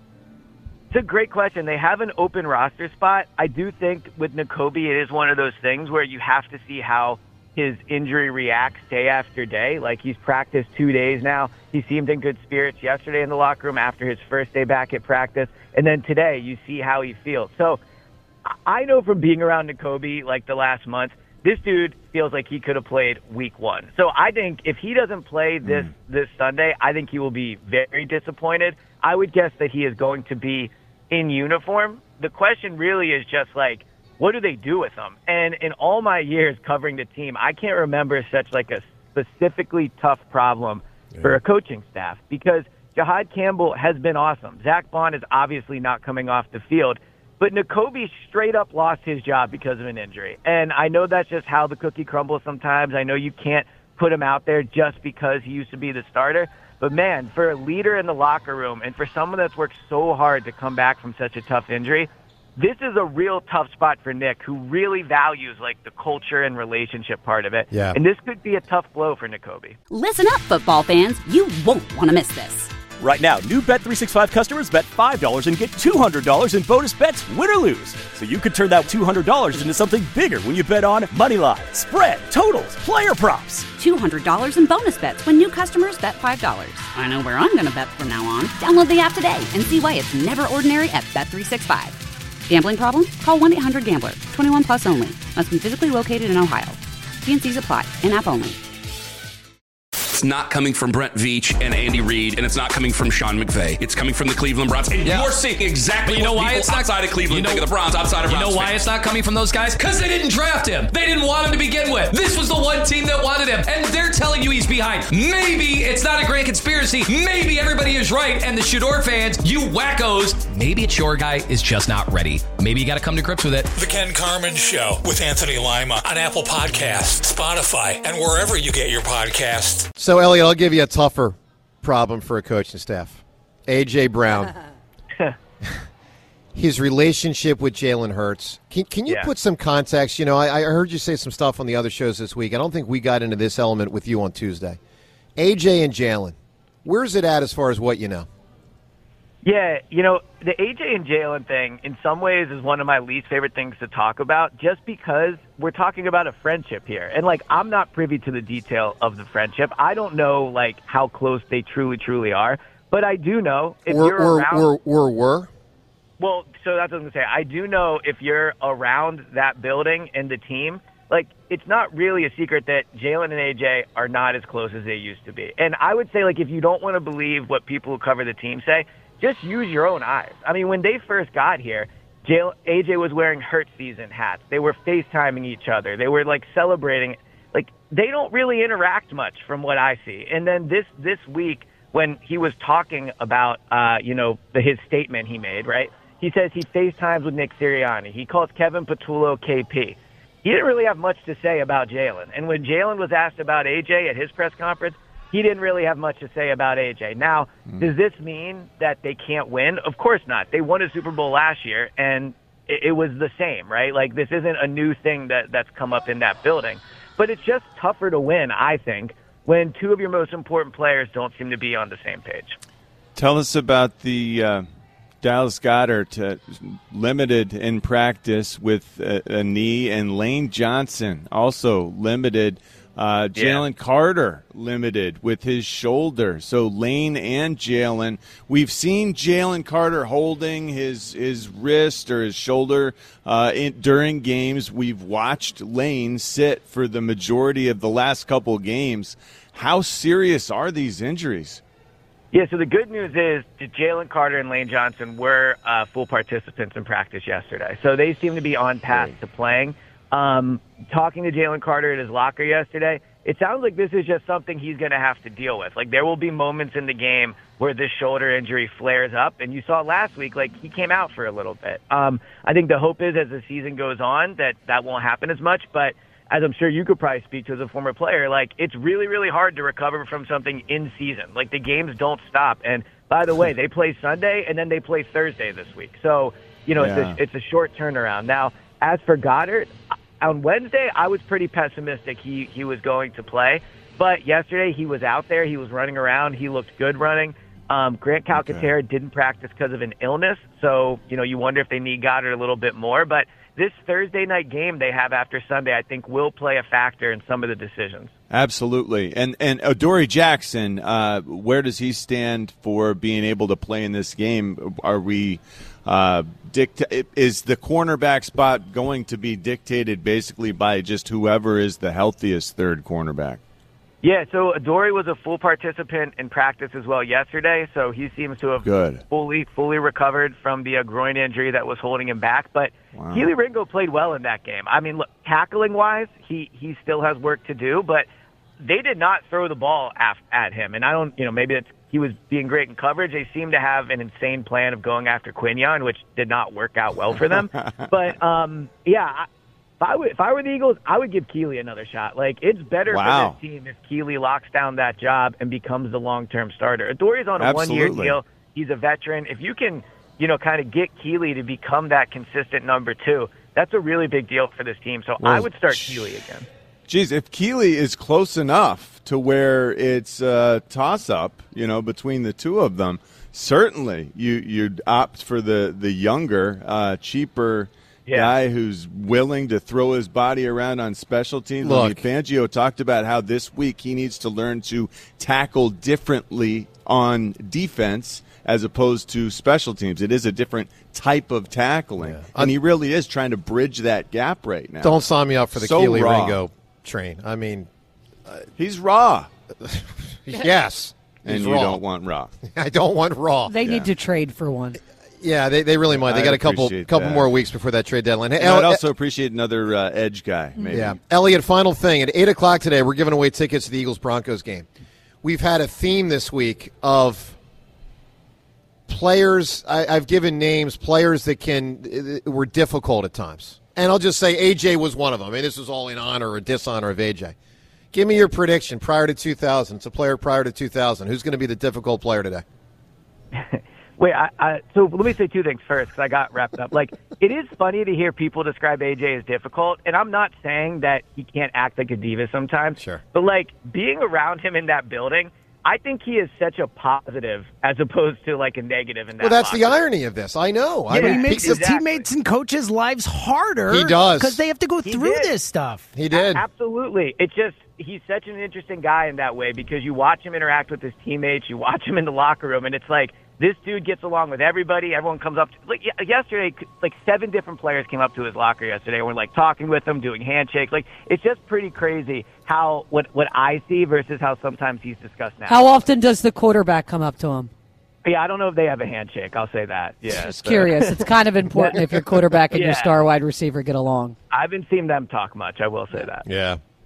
It's a great question. They have an open roster spot. I do think with Nakobe, it is one of those things where you have to see how his injury reacts day after day. Like, he's practiced two days now. He seemed in good spirits yesterday in the locker room after his first day back at practice. And then today, you see how he feels. So I know from being around Nakobe, like, the last month, this dude feels like he could have played week one. So I think if he doesn't play this, mm. this Sunday, I think he will be very disappointed. I would guess that he is going to be in uniform. The question really is just like, what do they do with him? And in all my years covering the team, I can't remember such like a specifically tough problem yeah. for a coaching staff, because Jahad Campbell has been awesome. Zach Bond is obviously not coming off the field, but Nakobe straight up lost his job because of an injury. And I know that's just how the cookie crumbles sometimes. I know you can't put him out there just because he used to be the starter. But, man, for a leader in the locker room and for someone that's worked so hard to come back from such a tough injury, this is a real tough spot for Nick, who really values, like, the culture and relationship part of it. Yeah. And this could be a tough blow for Nakobe. Listen up, football fans. You won't want to miss this. Right now, new Bet three sixty-five customers bet five dollars and get two hundred dollars in bonus bets, win or lose. So you could turn that two hundred dollars into something bigger when you bet on Moneyline, spread, totals, player props. two hundred dollars in bonus bets when new customers bet five dollars. I know where I'm going to bet from now on. Download the app today and see why it's never ordinary at Bet three sixty-five. Gambling problem? Call one eight hundred gambler. twenty-one plus only. Must be physically located in Ohio. T and C's apply. In-app only. It's not coming from Brent Veach and Andy Reid, and it's not coming from Sean McVay. It's coming from the Cleveland Browns. And Yeah. you're seeing exactly But you know what why people it's not outside of Cleveland you know, think of the Browns, outside of You Browns know why fans. it's not coming from those guys? Because they didn't draft him. They didn't want him to begin with. This was the one team that wanted him, and they're telling you he's behind. Maybe it's not a grand conspiracy. Maybe everybody is right, and the Shador fans, you wackos, maybe it's your guy is just not ready. Maybe you got to come to grips with it. The Ken Carman Show with Anthony Lima on Apple Podcasts, Spotify, and wherever you get your podcasts. So, Elliot, I'll give you a tougher problem for a coaching staff. A J. Brown. His relationship with Jalen Hurts. Can, can you Yeah. put some context? You know, I, I heard you say some stuff on the other shows this week. I don't think we got into this element with you on Tuesday. A J and Jalen, where's it at as far as what you know? Yeah, you know, the A J and Jalen thing in some ways is one of my least favorite things to talk about, just because we're talking about a friendship here. And, like, I'm not privy to the detail of the friendship. I don't know, like, how close they truly, truly are. But I do know if Were, you're were, around... were, were, were? Well, so that's what I was going to say. I do know if you're around that building and the team, like, it's not really a secret that Jalen and A J are not as close as they used to be. And I would say, like, if you don't want to believe what people who cover the team say, just use your own eyes. I mean, when they first got here, Jay, A J was wearing Hurt season hats. They were FaceTiming each other. They were, like, celebrating. Like, they don't really interact much from what I see. And then this this week, when he was talking about, uh, you know, the, his statement he made, right? He says he FaceTimes with Nick Sirianni. He calls Kevin Patullo K P. he didn't really have much to say about Jalen. And when Jalen was asked about A J at his press conference, he didn't really have much to say about A J. Now, mm. does this mean that they can't win? Of course not. They won a Super Bowl last year, and it, it was the same, right? Like, this isn't a new thing that, that's come up in that building. But it's just tougher to win, I think, when two of your most important players don't seem to be on the same page. Tell us about the uh, Dallas Goedert, uh, limited in practice with a, a knee, and Lane Johnson also limited. Uh, Jalen yeah. Carter limited with his shoulder. So Lane and Jalen. We've seen Jalen Carter holding his his wrist or his shoulder uh, in, during games. We've watched Lane sit for the majority of the last couple games. How serious are these injuries? Yeah, so the good news is that Jalen Carter and Lane Johnson were uh, full participants in practice yesterday. So they seem to be on path to playing. Um, talking to Jalen Carter at his locker yesterday, it sounds like this is just something he's going to have to deal with. Like, there will be moments in the game where this shoulder injury flares up, and you saw last week, like, he came out for a little bit. Um, I think the hope is as the season goes on that that won't happen as much, but as I'm sure you could probably speak to as a former player, like, it's really, really hard to recover from something in season. Like, the games don't stop. And by the way, they play Sunday and then they play Thursday this week. So, you know, yeah. it's a, it's a short turnaround. Now, as for Goddard, on Wednesday, I was pretty pessimistic he, he was going to play. But yesterday, he was out there. He was running around. He looked good running. Um, Grant Calcaterra okay. didn't practice because of an illness. So, you know, you wonder if they need Goddard a little bit more. But this Thursday night game they have after Sunday, I think, will play a factor in some of the decisions. Absolutely. And and Adoree Jackson, uh, where does he stand for being able to play in this game? Are we uh, dicta- is the cornerback spot going to be dictated basically by just whoever is the healthiest third cornerback? Yeah, so Adoree was a full participant in practice as well yesterday, so he seems to have Good. fully fully recovered from the uh, groin injury that was holding him back. But wow. Kelee Ringo played well in that game. I mean, look, tackling-wise, he, he still has work to do, but they did not throw the ball af- at him. And I don't, you know, maybe it's, he was being great in coverage. They seemed to have an insane plan of going after Quinion, which did not work out well for them. But, um, yeah, I, If I, would, if I were the Eagles, I would give Kelee another shot. Like, it's better wow. for this team if Kelee locks down that job and becomes the long-term starter. Adoree's on a Absolutely. one-year deal. He's a veteran. If you can, you know, kind of get Kelee to become that consistent number two, that's a really big deal for this team. So well, I would start Kelee again. Geez, if Kelee is close enough to where it's a toss-up, you know, between the two of them, certainly you, you'd opt for the, the younger, uh, cheaper Yeah. guy who's willing to throw his body around on special teams. Look, I mean, Fangio talked about how this week he needs to learn to tackle differently on defense as opposed to special teams. It is a different type of tackling, yeah. and he really is trying to bridge that gap right now. Don't sign me up for the so Kelee raw. Ringo train. I mean, uh, he's raw. Yes. And you raw. don't want raw. I don't want raw. They yeah. need to trade for one. Yeah, they, they really might. They got a couple couple that. more weeks before that trade deadline. Hey, I'd also appreciate another uh, edge guy, maybe. Yeah. Elliot, final thing. At eight o'clock today, we're giving away tickets to the Eagles-Broncos game. We've had a theme this week of players. I, I've given names, players that can were difficult at times. And I'll just say A J was one of them. I mean, this is all in honor or dishonor of A J. Give me your prediction prior to two thousand. It's a player prior to two thousand. Who's going to be the difficult player today? Wait, I, I, so let me say two things first because I got wrapped up. Like, it is funny to hear people describe A J as difficult, and I'm not saying that he can't act like a diva sometimes. Sure. But, like, being around him in that building, I think he is such a positive as opposed to, like, a negative in that Well, that's box. The irony of this. I know. Yeah, I mean, he makes exactly. his teammates and coaches' lives harder. He does. Because they have to go he through did. this stuff. He did. A- absolutely. It's just he's such an interesting guy in that way because you watch him interact with his teammates, you watch him in the locker room, and it's like, this dude gets along with everybody. Everyone comes up to, like yesterday, like seven different players came up to his locker yesterday. We're like talking with him, doing handshakes. Like it's just pretty crazy how what what I see versus how sometimes he's discussed now. How often does the quarterback come up to him? Yeah, I don't know if they have a handshake. I'll say that. Yeah, just so. curious. It's kind of important if your quarterback and yeah. your star wide receiver get along. I haven't seen them talk much. I will say that. Yeah.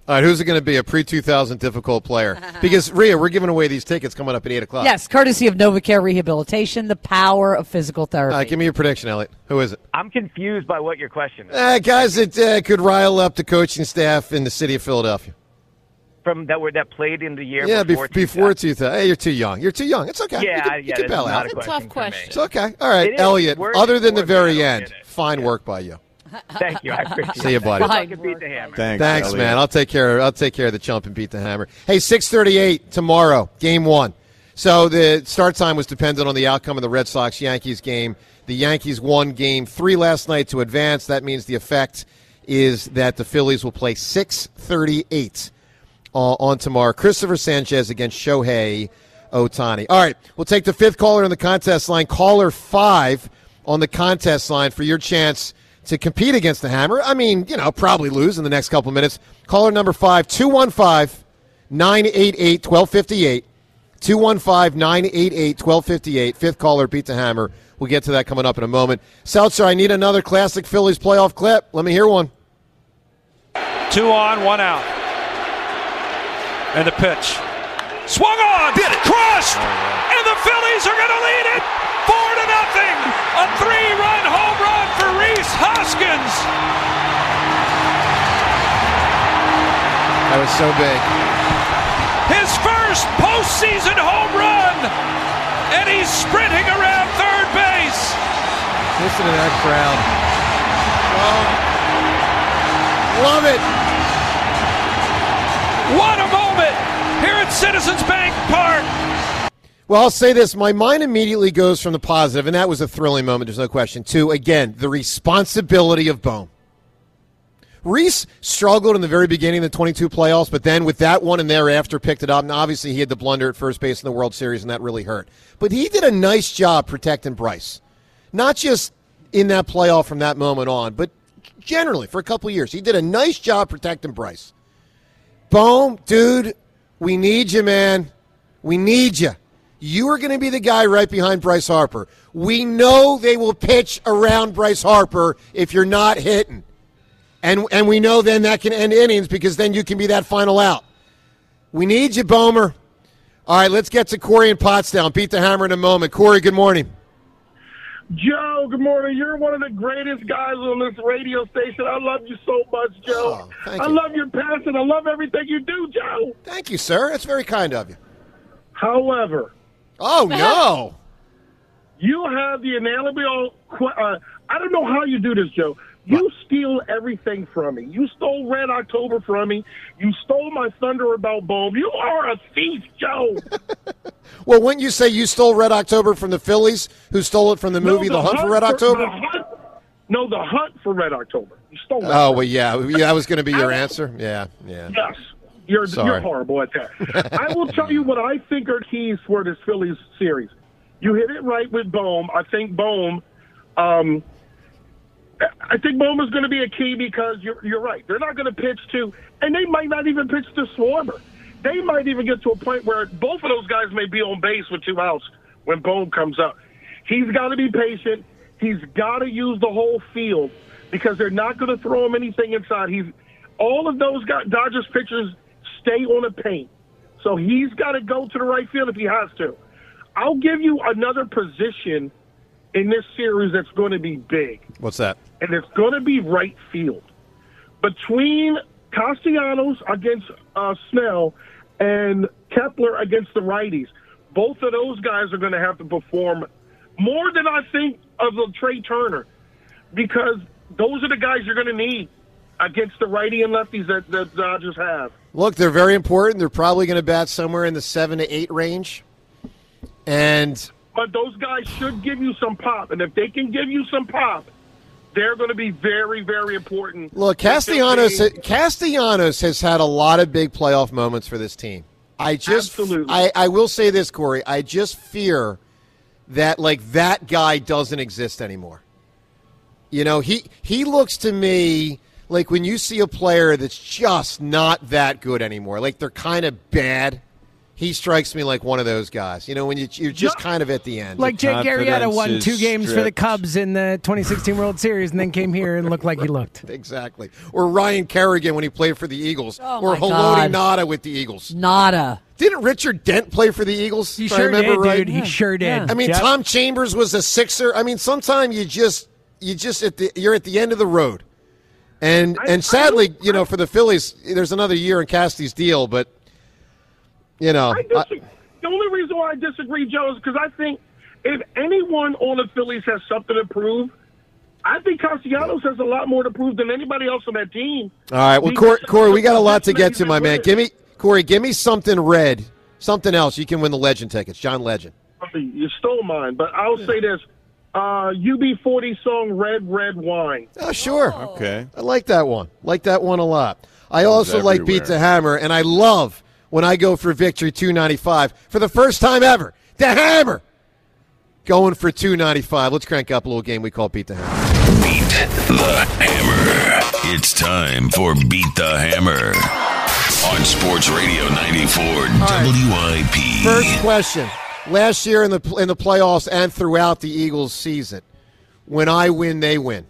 All right, who's it going to be? A pre two thousand difficult player? Because, Rhea, we're giving away these tickets coming up at eight o'clock. Yes, courtesy of NovaCare Rehabilitation, the power of physical therapy. All right, give me your prediction, Elliot. Who is it? I'm confused by what your question is. Uh, guys that uh, could rile up the coaching staff in the city of Philadelphia. From that were that played in the year yeah, before be- before two thousand. Hey, you're too young. You're too young. It's okay. Yeah, you can, yeah, you can bail out. It's a tough question. It's okay. All right, It is. Elliot, Word other is than the word, very I don't end, get it. fine work by you. Thank you. I appreciate it. See you, buddy. Good luck and beat the hammer. Thanks, Thanks, Elliot. man. I'll take care. I'll take care of the chump and beat the hammer. Hey, six thirty-eight tomorrow, game one. So the start time was dependent on the outcome of the Red Sox-Yankees game. The Yankees won game three last night to advance. That means the effect is that the Phillies will play six thirty-eight uh, on tomorrow. Christopher Sanchez against Shohei Ohtani. All right, we'll take the fifth caller on the contest line. Caller five on the contest line for your chance to compete against the Hammer. I mean, you know, probably lose in the next couple minutes. Caller number five, two one five, nine eight eight, one two five eight. two one five, nine eight eight, one two five eight. Fifth caller, beat the Hammer. We'll get to that coming up in a moment. Seltzer, I need another classic Phillies playoff clip. Let me hear one. Two on, one out. And the pitch. Swung on! Did it! Crushed! Oh, yeah. And the Phillies are going to lead it! Four to nothing! A three-run home run for Rhys Hoskins! That was so big. His first postseason home run! And he's sprinting around third base! Listen to that crowd. Oh. Love it! What a moment here at Citizens Bank Park! Well, I'll say this. My mind immediately goes from the positive, and that was a thrilling moment, there's no question, to, again, the responsibility of Bohm. Rhys struggled in the very beginning of the twenty-two playoffs, but then with that one and thereafter picked it up, and obviously he had the blunder at first base in the World Series, and that really hurt. But he did a nice job protecting Bryce. Not just in that playoff from that moment on, but generally for a couple of years. He did a nice job protecting Bryce. Bohm, dude, we need you, man. We need you. You are going to be the guy right behind Bryce Harper. We know they will pitch around Bryce Harper if you're not hitting. And and we know then that can end innings because then you can be that final out. We need you, Bomer. All right, let's get to Corey in Pottstown. Beat the Hammer in a moment. Corey, good morning. Joe, good morning. You're one of the greatest guys on this radio station. I love you so much, Joe. Oh, thank I you. love your passion. I love everything you do, Joe. Thank you, sir. That's very kind of you. However. Oh, no. You have the inalienable, uh, I don't know how you do this, Joe. You steal everything from me. You stole Red October from me. You stole my thunder about Bohm. You are a thief, Joe. Well, wouldn't you say you stole Red October from the Phillies, who stole it from the movie no, The, the Hunt, Hunt for Red October? The hunt, no, The Hunt for Red October. You stole that. Oh, well, yeah. yeah that was going to be your answer? Yeah, yeah. Yes. You're, Sorry. you're horrible at that. I will tell you what I think are keys for this Phillies series. You hit it right with Bohm. I think Bohm, um, I think Bohm is going to be a key because you're, you're right. They're not going to pitch to, and they might not even pitch to Schwarber. They might even get to a point where both of those guys may be on base with two outs when Bohm comes up. He's got to be patient. He's got to use the whole field because they're not going to throw him anything inside. He's all of those guys, Dodgers pitchers stay on the paint. So he's got to go to the right field if he has to. I'll give you another position in this series that's going to be big. What's that? And it's going to be right field. Between Castellanos against uh, Snell and Kepler against the righties, both of those guys are going to have to perform more than I think of the Trey Turner because those are the guys you're going to need against the righty and lefties that the Dodgers have. Look, they're very important. They're probably going to bat somewhere in the seven to eight range. And But those guys should give you some pop. And if they can give you some pop, they're going to be very, very important. Look, Castellanos, Castellanos has had a lot of big playoff moments for this team. I just, Absolutely. I, I will say this, Corey. I just fear that, like, that guy doesn't exist anymore. You know, he he looks to me like when you see a player that's just not that good anymore, like they're kind of bad, he strikes me like one of those guys. You know, when you, you're just kind of at the end. Like Jake Arrieta won two games stripped. for the Cubs in the twenty sixteen World Series and then came here and looked like he looked. Exactly. Or Ryan Kerrigan when he played for the Eagles. Oh or Haloti Nada with the Eagles. Nada. Didn't Richard Dent play for the Eagles? He if sure I remember did, right? dude. He yeah. sure did. I mean, yep. Tom Chambers was a Sixer. I mean, sometimes you just you just at the you're at the end of the road. And I, and sadly, I, you know, for the Phillies, there's another year in Casty's deal, but you know, I disagree. The only reason why I disagree, Joe, is because I think if anyone on the Phillies has something to prove, I think Castellanos has a lot more to prove than anybody else on that team. All right, well, Corey, Corey, we got a lot to get to, my man. Give me, Corey, give me something red, something else. You can win the Legend tickets, John Legend. You stole mine, but I'll say this. Uh, U B forty song, Red, Red Wine. Oh, sure. Okay. I like that one. Like that one a lot. I also It's like everywhere. Beat the Hammer, and I love when I go for Victory two ninety-five for the first time ever. The Hammer going for two ninety-five. Let's crank up a little game we call Beat the Hammer. Beat the Hammer. It's time for Beat the Hammer on Sports Radio ninety-four right. W I P. First question. Last year in the in the playoffs and throughout the Eagles season, when I win, they win.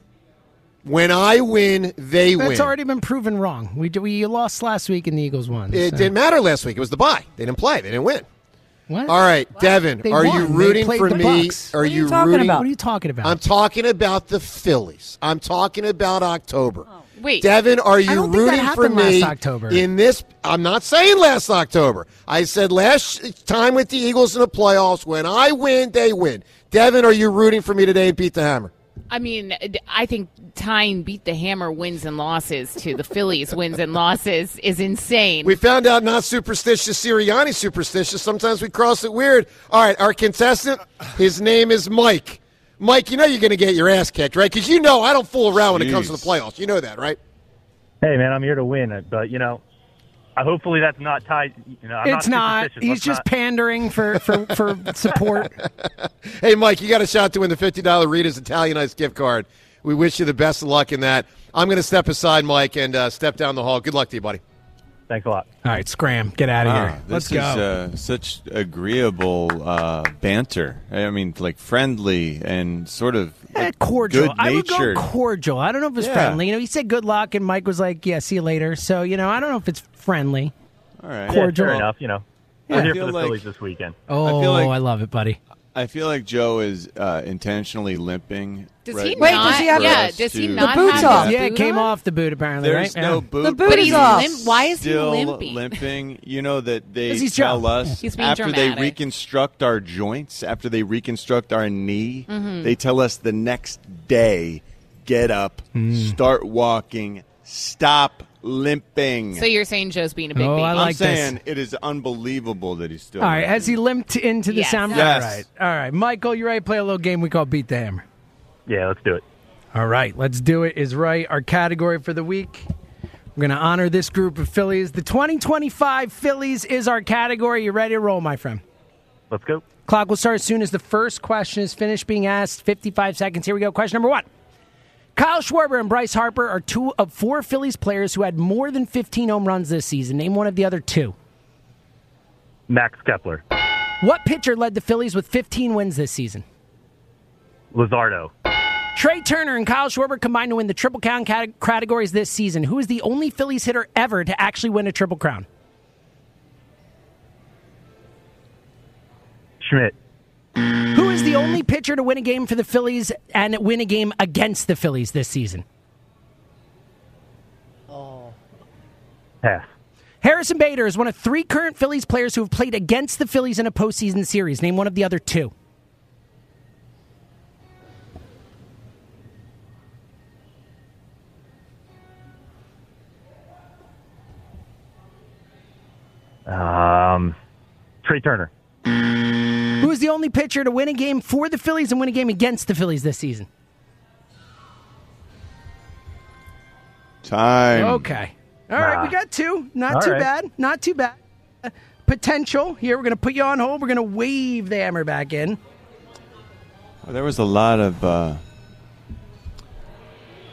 When I win, they win. That's already been proven wrong. We we lost last week and the Eagles won. It so. didn't matter last week. It was the bye. They didn't play. They didn't win. What? All right, Devin, They are won. you They rooting played for the me? Bucks. Are What are you you talking rooting? about? What are you talking about? I'm talking about the Phillies. I'm talking about October. Wait. Devin, are I you don't think that rooting for happened me last October. in this? I'm not saying last October. I said last time with the Eagles in the playoffs, when I win, they win. Devin, are you rooting for me today and Beat the Hammer? I mean, I think tying Beat the Hammer wins and losses to the Phillies wins and losses is insane. We found out not superstitious, Sirianni superstitious. Sometimes we cross it weird. All right, our contestant, his name is Mike. Mike, you know you're going to get your ass kicked, right? Because you know I don't fool around when it comes to the playoffs. You know that, right? Hey, man, I'm here to win, but, you know, I, hopefully that's not tied. You know, I'm it's not. not He's Let's just not. pandering for, for, for support. Hey, Mike, you got a shot to win the fifty dollars Rita's Italian Ice gift card. We wish you the best of luck in that. I'm going to step aside, Mike, and uh, step down the hall. Good luck to you, buddy. Thanks a lot. All right, scram. Get out of Wow, here. this Let's is go. uh, such agreeable uh, banter. I mean, like friendly and sort of Eh, like, cordial. I would go good-natured. cordial. I don't know if it's Yeah. friendly. You know, he said good luck, and Mike was like, "Yeah, see you later." So, you know, I don't know if it's friendly. All right. Cordial. Yeah, fair enough. You know, Yeah. we're I here feel for the like- Phillies this weekend. Oh, I feel like- I love it, buddy. I feel like Joe is uh, intentionally limping. Does right he now Wait, does he have- for yeah, us does he to- not The boot's have off. his Yeah, it boot came on? off the boot apparently, There's right? no Yeah. boot. The boot But is he's off. limp. Why is he Still limping? limping. You know that they 'Cause he's tell Joe. us He's being after dramatic. they reconstruct our joints, after they reconstruct our knee, Mhm. they tell us the next day, get up, start walking, stop limping. So you're saying Joe's being a big Oh, baby? I I'm like this. saying it is unbelievable that he's still. All right, limping. has he limped into the Yes. sound? Yes. All right, all right. Michael, you ready to play a little game we call Beat the Hammer? Yeah, let's do it. All right, let's do it is right. Our category for the week. We're going to honor this group of Phillies. The twenty twenty-five Phillies is our category. You ready to roll, my friend? Let's go. Clock will start as soon as the first question is finished being asked. fifty-five seconds. Here we go. Question number one. Kyle Schwarber and Bryce Harper are two of four Phillies players who had more than fifteen home runs this season. Name one of the other two. Max Kepler, What pitcher led the Phillies with fifteen wins this season? Luzardo, Trey Turner and Kyle Schwarber combined to win the Triple Crown cate- categories this season. Who is the only Phillies hitter ever to actually win a Triple Crown? Schmidt, Who is the only pitcher to win a game for the Phillies and win a game against the Phillies this season? pass. Harrison Bader is one of three current Phillies players who have played against the Phillies in a postseason series. Name one of the other two. Um, Trey Turner, Who is the only pitcher to win a game for the Phillies and win a game against the Phillies this season? Time. Okay. All right, Nah. we got two. Not All too right. bad. Not too bad. Uh, potential. Here, we're going to put you on hold. We're going to wave the hammer back in. Well, there was a lot of uh,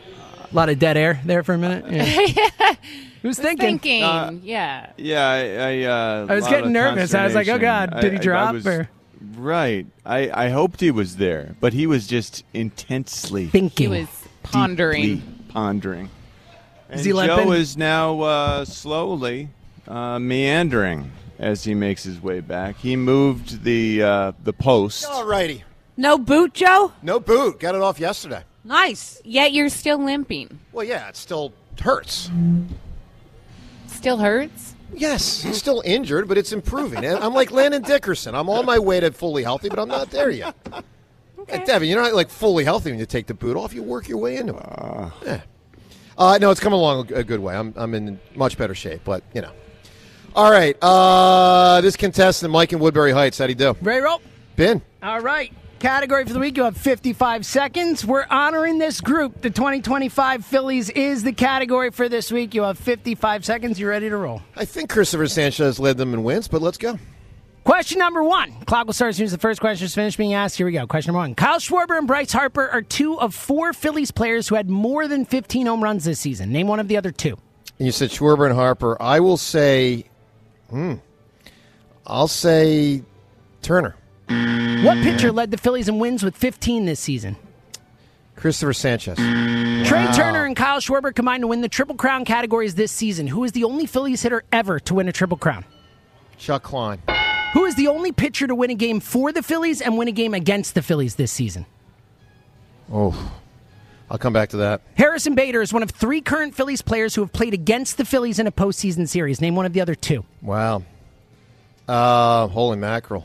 A lot of dead air there for a minute. Yeah. Who's thinking? Thinking, Uh, yeah. Yeah, I I, uh, I was lot getting of nervous. I was like, oh, consternation. God, did he I- I- drop, I was- or- Right. I, I hoped he was there, but he was just intensely Thinking. He was pondering. deeply pondering. And Is he Joe limping? is now uh, slowly uh, meandering as he makes his way back. He moved the uh, the post. All righty. No boot, Joe? No boot. Got it off yesterday. Nice. Yet you're still limping. Well, yeah, it still hurts. Still hurts? Yes, it's still injured, but it's improving. And I'm like Landon Dickerson. I'm on my way to fully healthy, but I'm not there yet. Okay. Devin, you're not like fully healthy when you take the boot off. You work your way into it. Uh, yeah. uh, no, it's coming along a good way. I'm I'm in much better shape, but you know. All right, uh, this contestant, Mike in Woodbury Heights. How'd he do? Ready to roll? Ben. All right. Category for the week, you have fifty-five seconds. We're honoring this group. The twenty twenty-five Phillies is the category for this week. You have fifty-five seconds. You ready to roll? I think Christopher Sanchez led them in wins, but let's go. Question number one. Clock will start as soon as the first question is finished being asked. Here we go. Question number one. Kyle Schwarber and Bryce Harper are two of four Phillies players who had more than fifteen home runs this season. Name one of the other two. And you said Schwarber and Harper. I will say, hmm, I'll say Turner. What pitcher led the Phillies in wins with fifteen this season? Christopher Sanchez. Trey Turner and Kyle Schwarber combined to win the Triple Crown categories this season. Who is the only Phillies hitter ever to win a Triple Crown? Chuck Klein. Who is the only pitcher to win a game for the Phillies and win a game against the Phillies this season? Oh, I'll come back to that. Harrison Bader is one of three current Phillies players who have played against the Phillies in a postseason series. Name one of the other two. Wow. Uh, holy mackerel.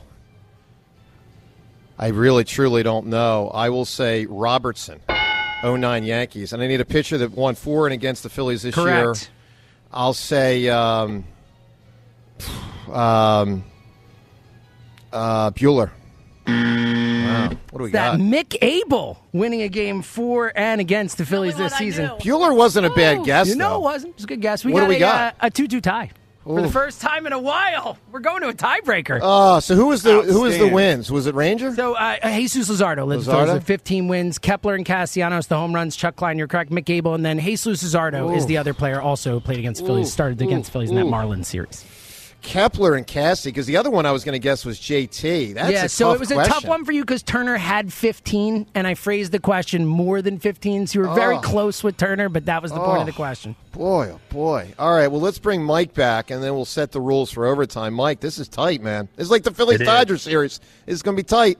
I really, truly don't know. I will say Robertson, oh nine Yankees. And I need a pitcher that won for and against the Phillies this Correct. year. I'll say um, um, uh, Bueller. Wow. What do we that got? Mick Abel winning a game for and against the Phillies this season. Bueller wasn't a bad guess, You know though. it wasn't. It was a good guess. We What got do we a, got? Uh, a two two tie. For the Ooh. first time in a while. We're going to a tiebreaker. Oh, so who was the who was the Outstanding. wins? Was it Ranger? So uh, Jesus Luzardo led the Luzardo? Phillies with fifteen wins. Kepler and Castellanos, the home runs. Chuck Klein, you're correct. Mick Abel, and then Jesus Luzardo Ooh. is the other player also played against the Phillies, Ooh. started against the Phillies in that Ooh. Marlins series. Kepler and Cassie, because the other one I was going to guess was J T. That's yeah, a so tough it was question. a tough one for you because Turner had fifteen, and I phrased the question more than fifteen, so you were very Oh. close with Turner, but that was the point Oh. of the question. Boy, oh boy. All right, well, let's bring Mike back, and then we'll set the rules for overtime. Mike, this is tight, man. It's like the It is. Phillies-Dodgers series. It's going to be tight.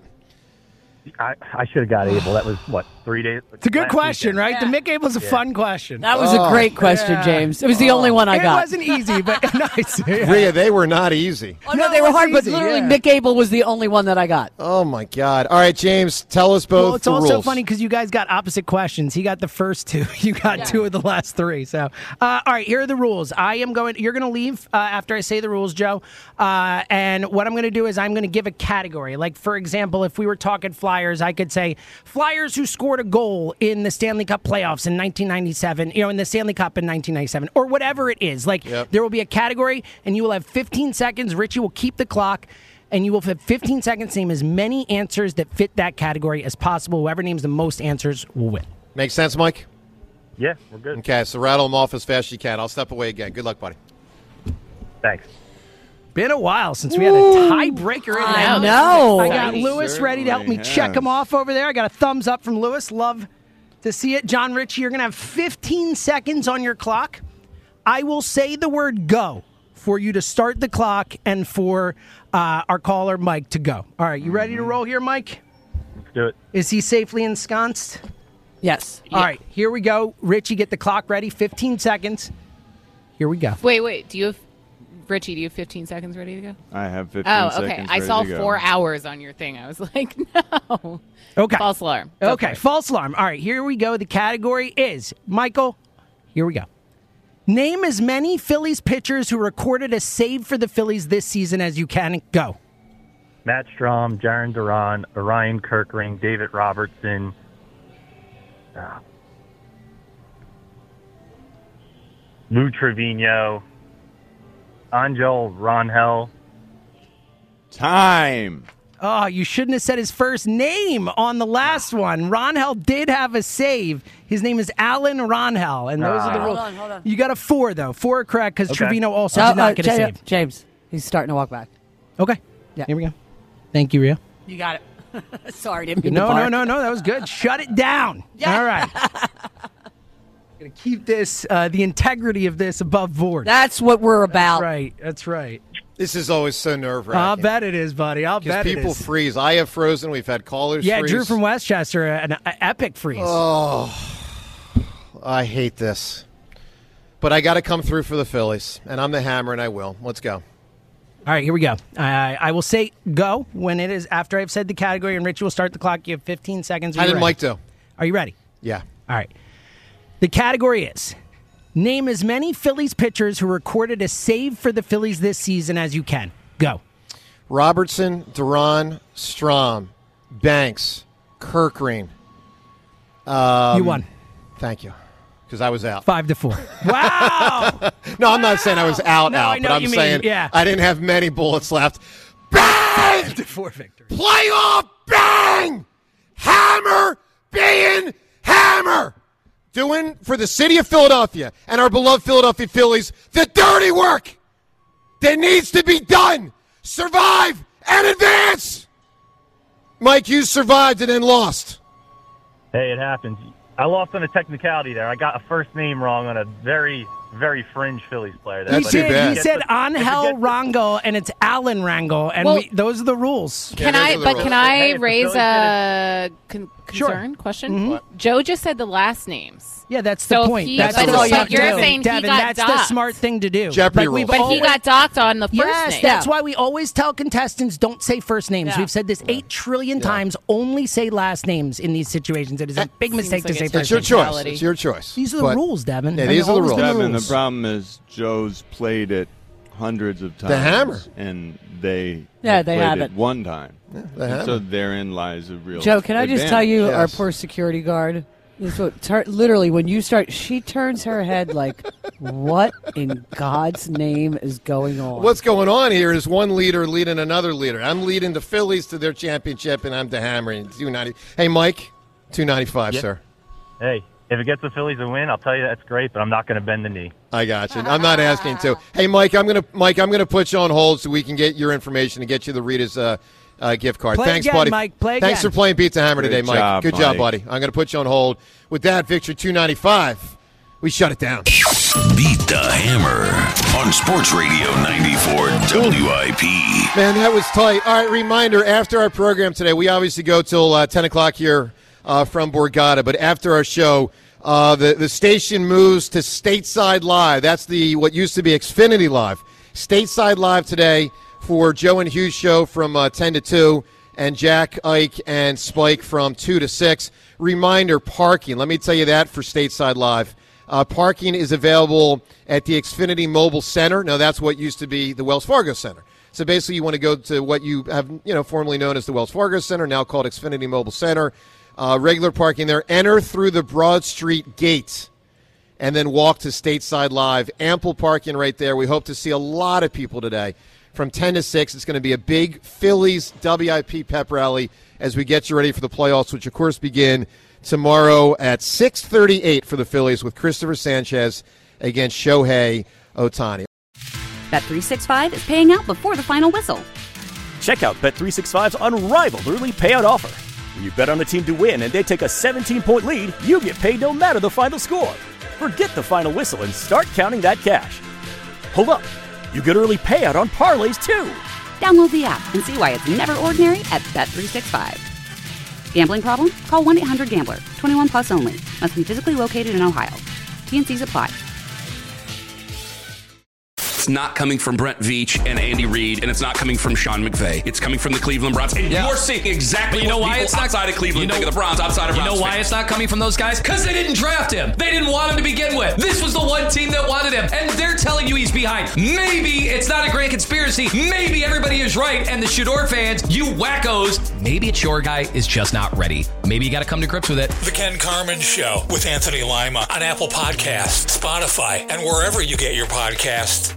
I, I should have got Abel. That was, what, three days? It's a good question, right? The Mick Abel's a Yeah. fun question. That was a great question, James. It was the only one I it got. It wasn't easy, but nice. Yeah. Rhea, they were not easy. Oh, no, they were it was hard, but easy, literally yeah. Mick Abel was the only one that I got. Oh, my God. All right, James, tell us both Well, it's the also rules. funny because you guys got opposite questions. He got the first two. You got two of the last three. So, uh, all right, here are the rules. I am going. You're going to leave uh, after I say the rules, Joe. Uh, and what I'm going to do is I'm going to give a category. Like, for example, if we were talking Flyers, I could say Flyers who scored a goal in the Stanley Cup playoffs in nineteen ninety-seven. You know, in the Stanley Cup in nineteen ninety-seven, or whatever it is. Like, Yep. there will be a category, and you will have fifteen seconds. Richie will keep the clock. And you will have fifteen seconds to name as many answers that fit that category as possible. Whoever names the most answers will win. Make sense, Mike? Yeah, we're good. Okay, so rattle them off as fast as you can. I'll step away again. Good luck, buddy. Thanks. Been a while since we had a tiebreaker in I there. know. I got It Lewis ready to help me certainly check has. him off over there. I got a thumbs up from Lewis. Love to see it. John Ritchie, you're going to have fifteen seconds on your clock. I will say the word go for you to start the clock and for uh, our caller, Mike, to go. All right, you ready to roll here, Mike? Let's do it. Is he safely ensconced? Yes. All right, here we go. Richie, get the clock ready. fifteen seconds. Here we go. Wait, wait. Do you have Richie? Do you have fifteen seconds ready to go? I have fifteen Oh, seconds. okay. I ready saw to go. four hours on your thing. I was like, no. Okay. False alarm. Go Okay, for it. false alarm. All right, here we go. The category is Michael. Here we go. Name as many Phillies pitchers who recorded a save for the Phillies this season as you can. Go. Matt Strom, Jaron Duran, Orion Kirkring, David Robertson. Uh, Lou Trevino, Angel Ronhell. Time. Oh, you shouldn't have said his first name on the last one. Rangel did have a save. His name is Alan Rangel, and those Ah. are the rules. Hold on, hold on. You got a four, though. Four correct, because Okay. Trevino also No, did not uh, get a Ja- save. James, he's starting to walk back. Okay. Yeah. Here we go. Thank you, Rio. You got it. Sorry, didn't mean to No, bark. no, no, no. That was good. Shut it down. Yeah. All right. Going to keep this, uh, the integrity of this above board. That's what we're about. That's right. That's right. This is always so nerve-wracking. I'll bet it is, buddy. I'll bet it people is. freeze. I have frozen. We've had callers Yeah, freeze. Drew from Westchester, an, an epic freeze. Oh, I hate this. But I got to come through for the Phillies, and I'm the Hammer, and I will. Let's go. All right, here we go. I I will say go when it is after I've said the category, and Rich will start the clock. You have fifteen seconds. Are How you did ready? Mike do? Are you ready? Yeah. All right. The category is name as many Phillies pitchers who recorded a save for the Phillies this season as you can. Go. Robertson, Duran, Strom, Banks, Kirkring. Um, You won. Thank you. Because I was out. Five to four. Wow. No, I'm not saying I was out, No, out, I know but what I'm you mean, saying yeah. I didn't have many bullets left. Bang! Five to four victory. Playoff bang! Hammer being hammer! Doing for the city of Philadelphia and our beloved Philadelphia Phillies the dirty work that needs to be done. Survive and advance. Mike, you survived and then lost. Hey, it happens. I lost on a technicality there. I got a first name wrong on a very, very fringe Phillies player. There. He But did. if you He get said the- if you Angel get the- Rangel, and it's Alan Rangel, and Well- we, those are the rules. Can I? But can I raise a con- Sure. concern question? Mhm. Joe just said the last names. Yeah, that's So the if point. he- That's but the so smart you're thing. saying he Devin, got that's the docked. smart thing to do. Jeopardy we've But he always- got docked on the first Yes, name. that's why we always tell contestants don't say first names. Yeah. We've said this eight trillion times. Only say last names in these situations. It is a big mistake to like say it's first It's your names. choice. It's your choice. These are the But- rules, Devin. Yeah, And these they've are the always rules. been Devin, the rules. problem is Joe's played it hundreds of times. The Hammer. And they Yeah, have they played haven't. it one time. the And Hammer. so therein lies a real Joe, can I just tell you, our Yes. poor security guard? Is what tur- literally when you start, she turns her head like, "What in God's name is going on?" What's going on here is one leader leading another leader. I'm leading the Phillies to their championship, and I'm the Hammer. And two ninety. Hey, Mike, two ninety five, Yeah. sir. Hey, if it gets the Phillies a win, I'll tell you that's great, but I'm not going to bend the knee. I got you. I'm not asking to. Hey, Mike, I'm gonna Mike, I'm gonna put you on hold so we can get your information and get you the Rita's uh, uh, gift card. Play Thanks, again, buddy. Mike. Play Thanks again. for playing Beat the Hammer Good today, Mike. job, Good job, Mike. buddy. I'm gonna put you on hold. With that, Victory two ninety-five. We shut it down. Beat the Hammer on Sports Radio ninety-four W I P. Man, that was tight. All right, reminder, after our program today, we obviously go till uh, ten o'clock here uh, from Borgata, but after our show, uh, the, the station moves to Stateside Live. That's the what used to be Xfinity Live. Stateside Live today for Joe and Hugh's show from uh, ten to two, and Jack, Ike, and Spike from two to six. Reminder, parking. Let me tell you that for Stateside Live. Uh, parking is available at the Xfinity Mobile Center. Now, that's what used to be the Wells Fargo Center. So basically, you want to go to what you have, you know, formerly known as the Wells Fargo Center, now called Xfinity Mobile Center. Uh, regular parking there. Enter through the Broad Street gate and then walk to Stateside Live. Ample parking right there. We hope to see a lot of people today. From ten to six, it's going to be a big Phillies W I P pep rally as we get you ready for the playoffs, which, of course, begin tomorrow at six thirty-eight for the Phillies with Christopher Sanchez against Shohei Ohtani. Bet three sixty-five is paying out before the final whistle. Check out Bet three sixty-five's unrivaled early payout offer. When you bet on a team to win and they take a seventeen-point lead, you get paid no matter the final score. Forget the final whistle and start counting that cash. Hold up. You get early payout on parlays, too. Download the app and see why it's never ordinary at Bet three sixty-five. Gambling problem? Call one eight hundred gambler. twenty-one plus only. Must be physically located in Ohio. T N Cs apply. It's not coming from Brent Veach and Andy Reid, and it's not coming from Sean McVay. It's coming from the Cleveland Browns. And Yeah. you're seeing exactly But you know what why people it's not outside of Cleveland you know, think of the Browns, outside of You Browns know why fans. it's not coming from those guys? Because they didn't draft him. They didn't want him to begin with. This was the one team that wanted him, and they're telling you he's behind. Maybe it's not a grand conspiracy. Maybe everybody is right, and the Shador fans, you wackos, maybe it's your guy is just not ready. Maybe you got to come to grips with it. The Ken Carmen Show with Anthony Lima on Apple Podcasts, Spotify, and wherever you get your podcasts.